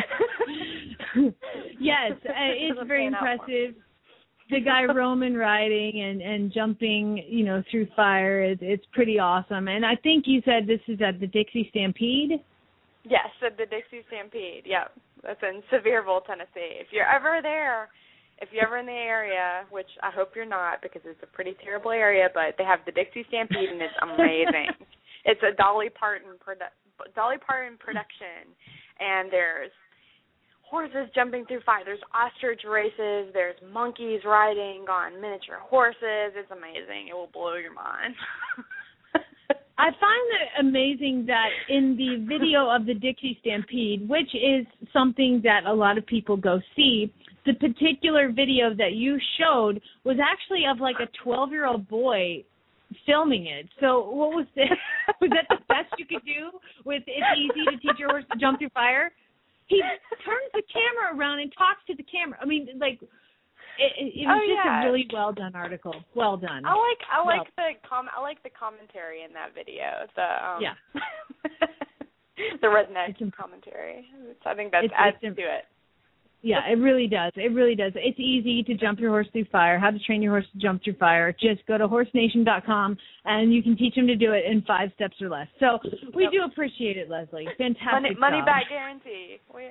Yes, it's very impressive. The guy Roman riding and, and jumping, you know, through fire, is it's pretty awesome. And I think you said this is at the Dixie Stampede? Yes, at the Dixie Stampede, yeah. That's in Sevierville, Tennessee. If you're ever there, if you're ever in the area, which I hope you're not because it's a pretty terrible area, but they have the Dixie Stampede and it's amazing. It's a Dolly Parton produ- Dolly Parton production, and there's horses jumping through fire. There's ostrich races. There's monkeys riding on miniature horses. It's amazing. It will blow your mind. I find it amazing that in the video of the Dixie Stampede, which is something that a lot of people go see, the particular video that you showed was actually of like a twelve-year-old boy filming it. So what was this? Was that the best you could do with It's Easy to Teach Your Horse to Jump Through Fire? He turns the camera around and talks to the camera. I mean, like, it, it was oh, just yeah. a really well done article. Well done. I like I well. like the com I like the commentary in that video. The um, yeah, the redneck it's, commentary. I think that it's, adds it's, to it. Yeah, it really does. It really does. It's easy to jump your horse through fire. How to train your horse to jump through fire. Just go to horse nation dot com and you can teach them to do it in five steps or less. So we yep. do appreciate it, Leslie. Fantastic Money, job. money back guarantee. We,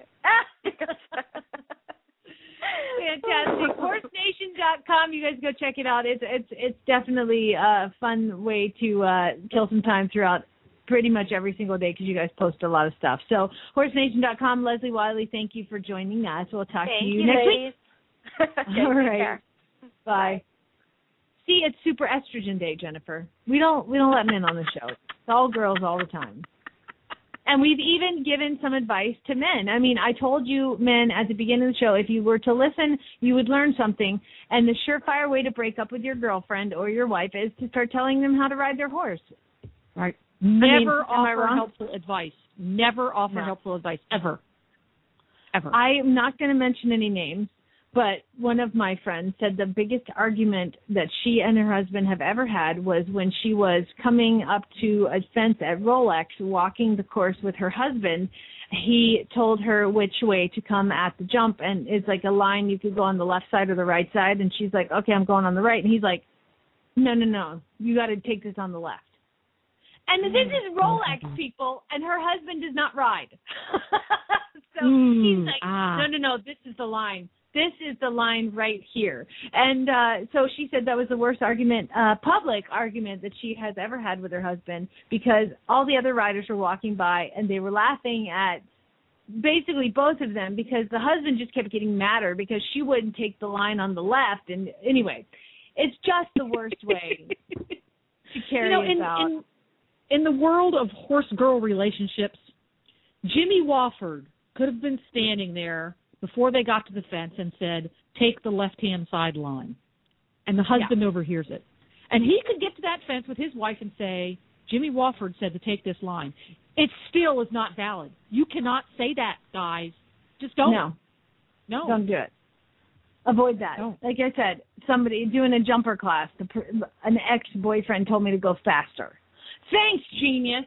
Fantastic. horse nation dot com. You guys go check it out. It's it's it's definitely a fun way to uh, kill some time throughout pretty much every single day because you guys post a lot of stuff. So horse nation dot com. Leslie Wiley, thank you for joining us. We'll talk thank to you, you next ladies. week. Okay, all right. care. Bye. See, it's Super Estrogen Day, Jennifer. We don't we don't let men on the show. It's all girls all the time. And we've even given some advice to men. I mean, I told you, men, at the beginning of the show, if you were to listen, you would learn something. And the surefire way to break up with your girlfriend or your wife is to start telling them how to ride their horse. Right. Never I mean, offer helpful advice. Never offer No. helpful advice, ever. Ever. I'm not going to mention any names, but one of my friends said the biggest argument that she and her husband have ever had was when she was coming up to a fence at Rolex, walking the course with her husband. He told her which way to come at the jump, and it's like a line you could go on the left side or the right side, and she's like, okay, I'm going on the right. And he's like, no, no, no, you got to take this on the left. And this is Rolex, people, and her husband does not ride. So Mm, he's like, ah. no, no, no, this is the line. This is the line right here. And uh, so she said that was the worst argument, uh, public argument that she has ever had with her husband, because all the other riders were walking by and they were laughing at basically both of them because the husband just kept getting madder because she wouldn't take the line on the left. And anyway, it's just the worst way to carry you know, it in, out. in, in the world of horse-girl relationships, Jimmy Wofford could have been standing there before they got to the fence and said, take the left-hand side line. And the husband Yeah. overhears it. And he could get to that fence with his wife and say, Jimmy Wofford said to take this line. It still is not valid. You cannot say that, guys. Just don't. No. No. Don't do it. Avoid that. Don't. Like I said, somebody doing a jumper class, the, an ex-boyfriend told me to go faster. Thanks, genius.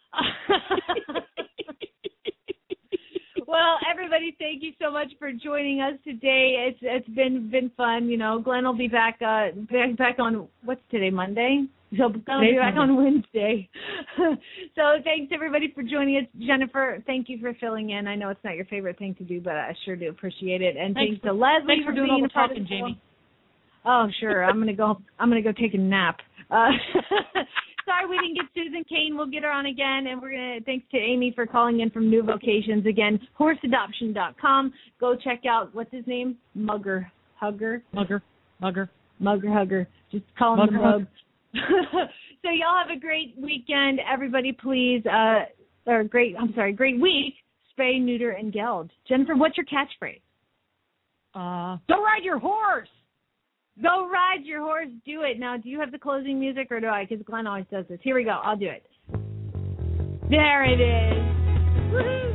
Well, everybody, thank you so much for joining us today. It's it's been been fun. You know, Glenn will be back uh back, back on what's today, Monday? So Glenn will be back on Wednesday. So thanks everybody for joining us. Jennifer, thank you for filling in. I know it's not your favorite thing to do, but I sure do appreciate it. And thanks, Thanks to for, Leslie thanks for doing all being the a part talking, of the show. Jamie. Oh, sure. I'm gonna go. I'm gonna go take a nap. Uh, sorry we didn't get Susan Kane. We'll get her on again. And we're going to, thanks to Amy for calling in from New Vocations. Again, horse adoption dot com. Go check out, what's his name? Mugger. Hugger? Mugger. Mugger. Mugger Hugger. Just call him Mugger the Mug. So y'all have a great weekend. Everybody please, uh, or great, I'm sorry, great week. Spay, neuter, and geld. Jennifer, what's your catchphrase? Uh, go ride your horse. Go ride your horse. Do it. Now, do you have the closing music or do I? Because Glenn always does this. Here we go. I'll do it. There it is. Woo-hoo.